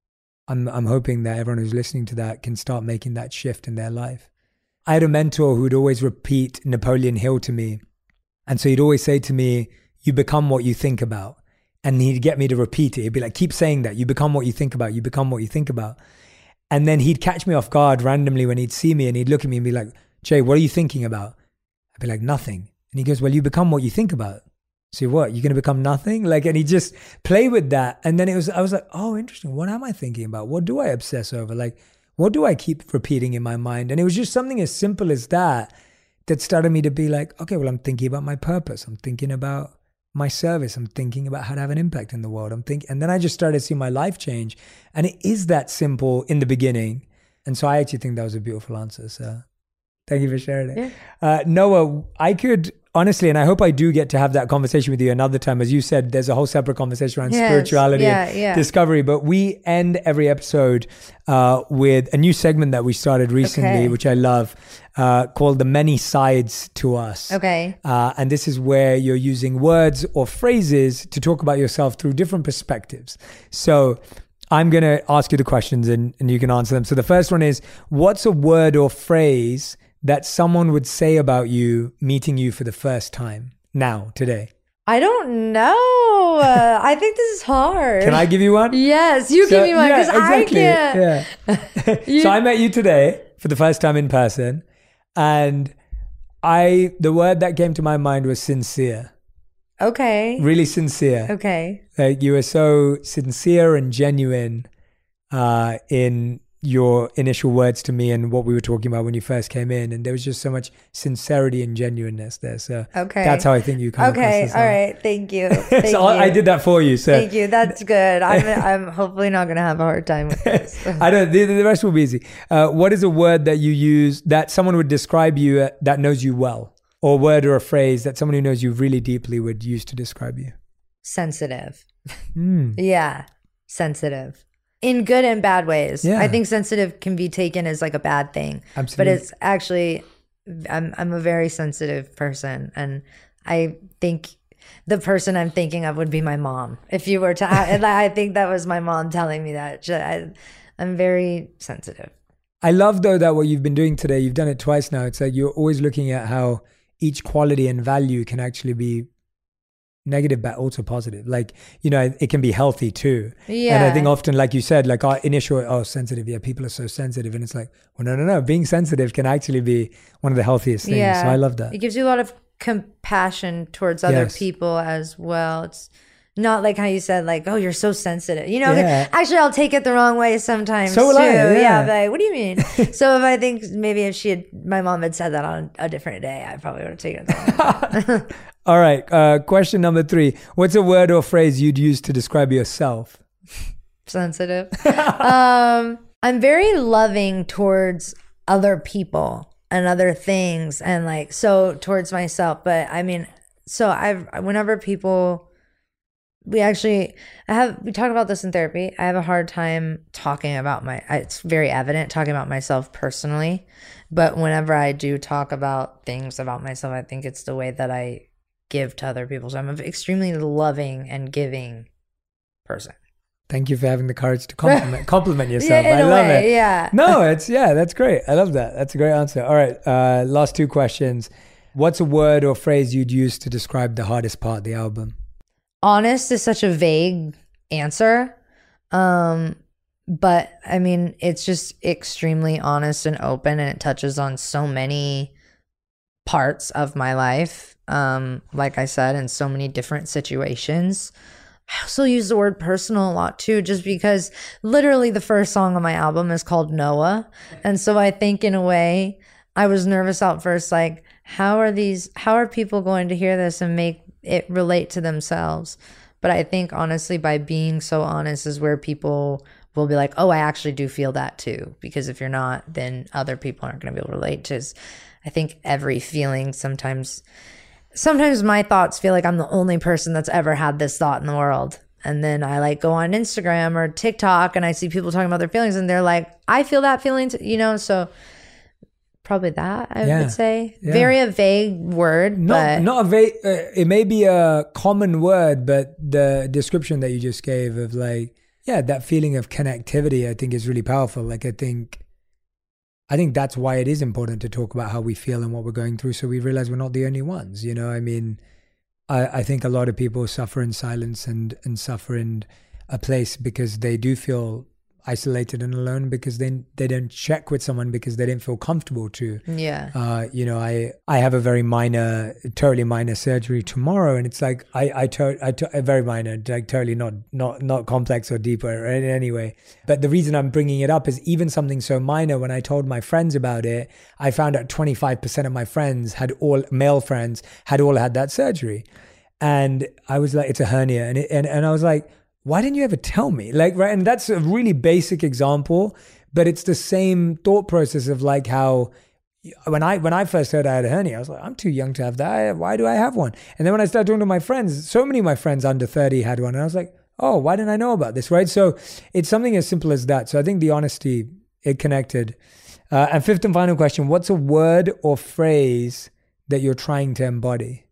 I'm I'm hoping that everyone who's listening to that can start making that shift in their life. I had a mentor who'd always repeat Napoleon Hill to me. And so he'd always say to me, you become what you think about. And he'd get me to repeat it. He'd be like, keep saying that. You become what you think about. You become what you think about. And then he'd catch me off guard randomly when he'd see me, and he'd look at me and be like, Jay, what are you thinking about? I'd be like, nothing. And he goes, well, you become what you think about. So what, you're going to become nothing? Like, and he just play with that. And then it was, I was like, oh, interesting. What am I thinking about? What do I obsess over? Like, what do I keep repeating in my mind? And it was just something as simple as that that started me to be like, okay, well, I'm thinking about my purpose. I'm thinking about my service. I'm thinking about how to have an impact in the world. I'm thinking, and then I just started to see my life change. And it is that simple in the beginning. And so I actually think that was a beautiful answer. So thank you for sharing it. Yeah. Uh, Noah, I could honestly, and I hope I do get to have that conversation with you another time. As you said, there's a whole separate conversation around yes, spirituality yeah, and yeah. discovery. But we end every episode uh, with a new segment that we started recently, okay. which I love, uh, called The Many Sides to Us. Okay. Uh, and this is where you're using words or phrases to talk about yourself through different perspectives. So I'm going to ask you the questions and, and you can answer them. So the first one is, what's a word or phrase that someone would say about you meeting you for the first time now, today? I don't know. Uh, I think this is hard. Can I give you one? Yes, you so, give me one, because yeah, exactly. I can't. Yeah. So I met you today for the first time in person, and I the word that came to my mind was sincere. Okay. Really sincere. Okay. Like, you were so sincere and genuine uh, in your initial words to me and what we were talking about when you first came in, and there was just so much sincerity and genuineness there. So okay, that's how I think you come okay across. Okay, all right, thank you. Thank so you. I did that for you. So thank you. That's good. I'm I'm hopefully not going to have a hard time with this. I don't. The, the rest will be easy. Uh, what is a word that you use that someone would describe you uh, that knows you well, or a word or a phrase that someone who knows you really deeply would use to describe you? Sensitive. Mm. Yeah, sensitive. In good and bad ways. Yeah. I think sensitive can be taken as like a bad thing. Absolutely. But it's actually, I'm I'm a very sensitive person. And I think the person I'm thinking of would be my mom. If you were to, and I think that was my mom telling me that. I, I'm very sensitive. I love though that what you've been doing today, you've done it twice now. It's like you're always looking at how each quality and value can actually be negative but also positive. Like, you know, it can be healthy too. Yeah. And I think often, like you said, like our initial, oh, sensitive, yeah, people are so sensitive, and it's like, well, no no no being sensitive can actually be one of the healthiest things. Yeah. So I love that. It gives you a lot of compassion towards other yes. people as well. It's not like how you said, like, oh, you're so sensitive, you know. Yeah. Actually, I'll take it the wrong way sometimes so too. I, yeah, yeah but like, what do you mean? So if I think maybe if she had, my mom had said that on a different day, I probably would have taken it the wrong way. All right. Uh, question number three. What's a word or phrase you'd use to describe yourself? Sensitive. um, I'm very loving towards other people and other things, and like, so towards myself. But I mean, so I've, whenever people, we actually, I have, we talk about this in therapy. I have a hard time talking about my, it's very evident talking about myself personally. But whenever I do talk about things about myself, I think it's the way that I give to other people. So I'm an extremely loving and giving person. Thank you for having the courage to compliment compliment yourself. Yeah, in I a love way, it. Yeah. No, it's yeah, that's great. I love that. That's a great answer. All right, uh, last two questions. What's a word or phrase you'd use to describe the hardest part of the album? Honest is such a vague answer. Um, but I mean, it's just extremely honest and open, and it touches on so many parts of my life. Um, like I said, in so many different situations. I also use the word personal a lot too, just because literally the first song on my album is called Noah. And so I think in a way, I was nervous at first, like, how are these, how are people going to hear this and make it relate to themselves? But I think honestly, by being so honest is where people will be like, oh, I actually do feel that too. Because if you're not, then other people aren't going to be able to relate to it. I think every feeling sometimes, sometimes my thoughts feel like I'm the only person that's ever had this thought in the world. And then I like go on Instagram or TikTok and I see people talking about their feelings and they're like, I feel that feeling, too, you know, so probably that I yeah. would say. Yeah. Very a vague word, not, but not a vague, uh, it may be a common word, but the description that you just gave of like, yeah, that feeling of connectivity, I think is really powerful. Like, I think, I think that's why it is important to talk about how we feel and what we're going through. So we realize we're not the only ones, you know, I mean, I, I think a lot of people suffer in silence and, and suffer in a place because they do feel isolated and alone because they they don't check with someone because they didn't feel comfortable to. Yeah. Uh, you know, I I have a very minor, totally minor surgery tomorrow, and it's like I I to, I to, very minor, like totally not not not complex or deeper in any way. But the reason I'm bringing it up is even something so minor. When I told my friends about it, I found out twenty-five percent of my friends had all male friends had all had that surgery, and I was like, it's a hernia, and it, and and I was like, why didn't you ever tell me? Like, right. And that's a really basic example, but it's the same thought process of like how when I, when I first heard I had a hernia, I was like, I'm too young to have that. Why do I have one? And then when I started talking to my friends, so many of my friends under thirty had one. And I was like, oh, why didn't I know about this? Right. So it's something as simple as that. So I think the honesty, it connected. Uh, and fifth and final question, what's a word or phrase that you're trying to embody?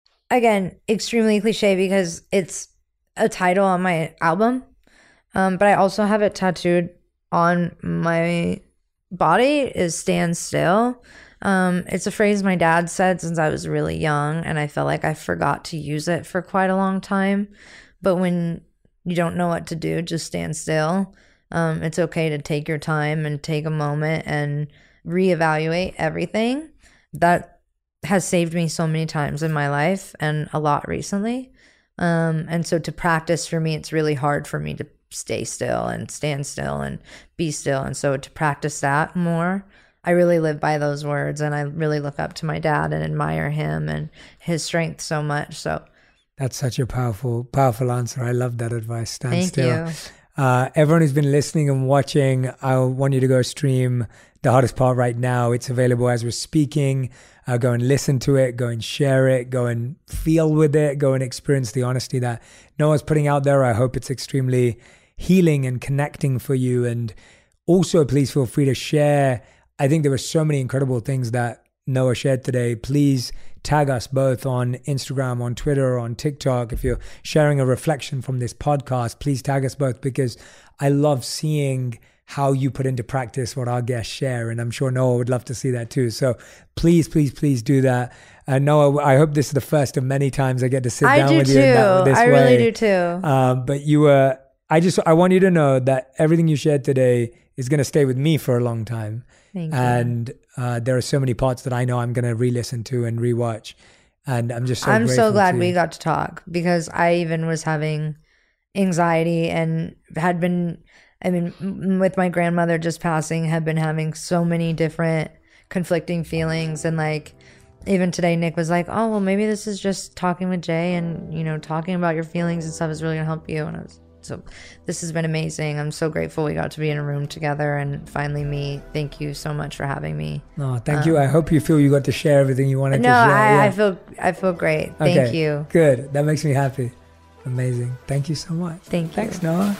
Again, extremely cliche because it's a title on my album, um, but I also have it tattooed on my body is stand still. Um, it's a phrase my dad said since I was really young, and I felt like I forgot to use it for quite a long time. But when you don't know what to do, just stand still. Um, it's okay to take your time and take a moment and reevaluate everything. That has saved me so many times in my life and a lot recently. Um, and so to practice for me, it's really hard for me to stay still and stand still and be still. And so to practice that more, I really live by those words, and I really look up to my dad and admire him and his strength so much. So that's such a powerful, powerful answer. I love that advice. Stand Thank still. you. Uh, everyone who's been listening and watching, I want you to go stream The Hardest Part right now. It's available as we're speaking. Uh, go and listen to it, go and share it, go and feel with it, go and experience the honesty that Noah's putting out there. I hope it's extremely healing and connecting for you. And also, please feel free to share. I think there were so many incredible things that Noah shared today. Please tag us both on Instagram, on Twitter, on TikTok. If you're sharing a reflection from this podcast, please tag us both, because I love seeing how you put into practice what our guests share. And I'm sure Noah would love to see that too. So please, please, please do that. Uh, Noah, I hope this is the first of many times I get to sit I down do with too. you in that, this I way. really do too. Um, but you were, I just, I want you to know that everything you shared today is going to stay with me for a long time. Thank you. And uh, there are so many parts that I know I'm going to re-listen to and rewatch. And I'm just so I'm so glad to... we got to talk, because I even was having anxiety and had been, I mean, with my grandmother just passing, had been having so many different conflicting feelings. And like, even today, Nick was like, oh, well, maybe this is just talking with Jay, and, you know, talking about your feelings and stuff is really going to help you. And I was, so this has been amazing. I'm so grateful we got to be in a room together and finally meet. Thank you so much for having me. No, thank um, you. I hope you feel you got to share everything you wanted no, to share. No, I, yeah. I feel, I feel great. Thank okay, you. Good. That makes me happy. Amazing. Thank you so much. Thank you. Thanks, Noah.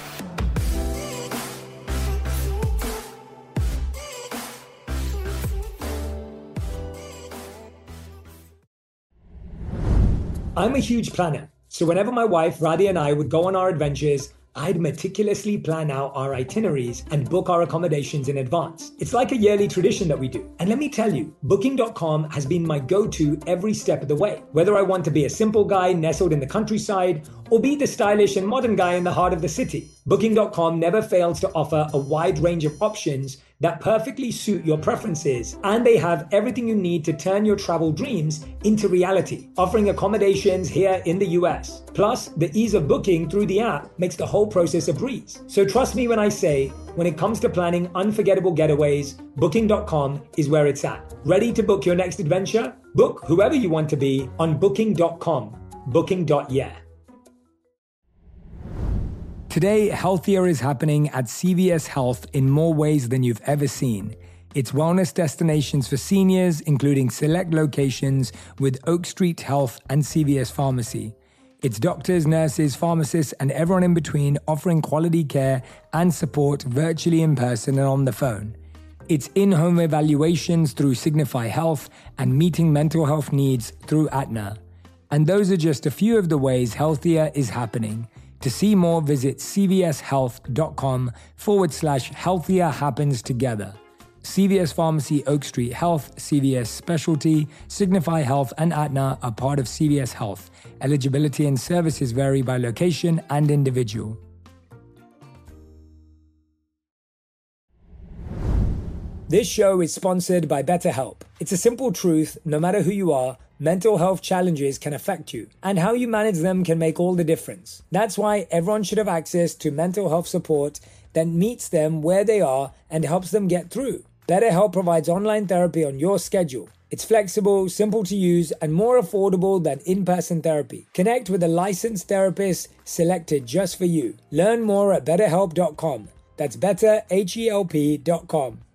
I'm a huge planner, so whenever my wife Radhi and I would go on our adventures, I'd meticulously plan out our itineraries and book our accommodations in advance. It's like a yearly tradition that we do. And let me tell you, booking dot com has been my go-to every step of the way. Whether I want to be a simple guy nestled in the countryside or be the stylish and modern guy in the heart of the city, booking dot com never fails to offer a wide range of options that perfectly suit your preferences, and they have everything you need to turn your travel dreams into reality, offering accommodations here in the U S. Plus, the ease of booking through the app makes the whole process a breeze. So trust me when I say, when it comes to planning unforgettable getaways, booking dot com is where it's at. Ready to book your next adventure? Book whoever you want to be on booking dot com. booking dot yeah. Today, healthier is happening at C V S Health in more ways than you've ever seen. It's wellness destinations for seniors, including select locations with Oak Street Health and C V S Pharmacy. It's doctors, nurses, pharmacists, and everyone in between offering quality care and support virtually, in person, and on the phone. It's in-home evaluations through Signify Health and meeting mental health needs through Aetna. And those are just a few of the ways healthier is happening. To see more, visit cvshealth.com forward slash healthier happens together. C V S Pharmacy, Oak Street Health, C V S Specialty, Signify Health, and Aetna are part of C V S Health. Eligibility and services vary by location and individual. This show is sponsored by BetterHelp. It's a simple truth, no matter who you are, mental health challenges can affect you, and how you manage them can make all the difference. That's why everyone should have access to mental health support that meets them where they are and helps them get through. BetterHelp provides online therapy on your schedule. It's flexible, simple to use, and more affordable than in-person therapy. Connect with a licensed therapist selected just for you. Learn more at better help dot com. That's better help dot com.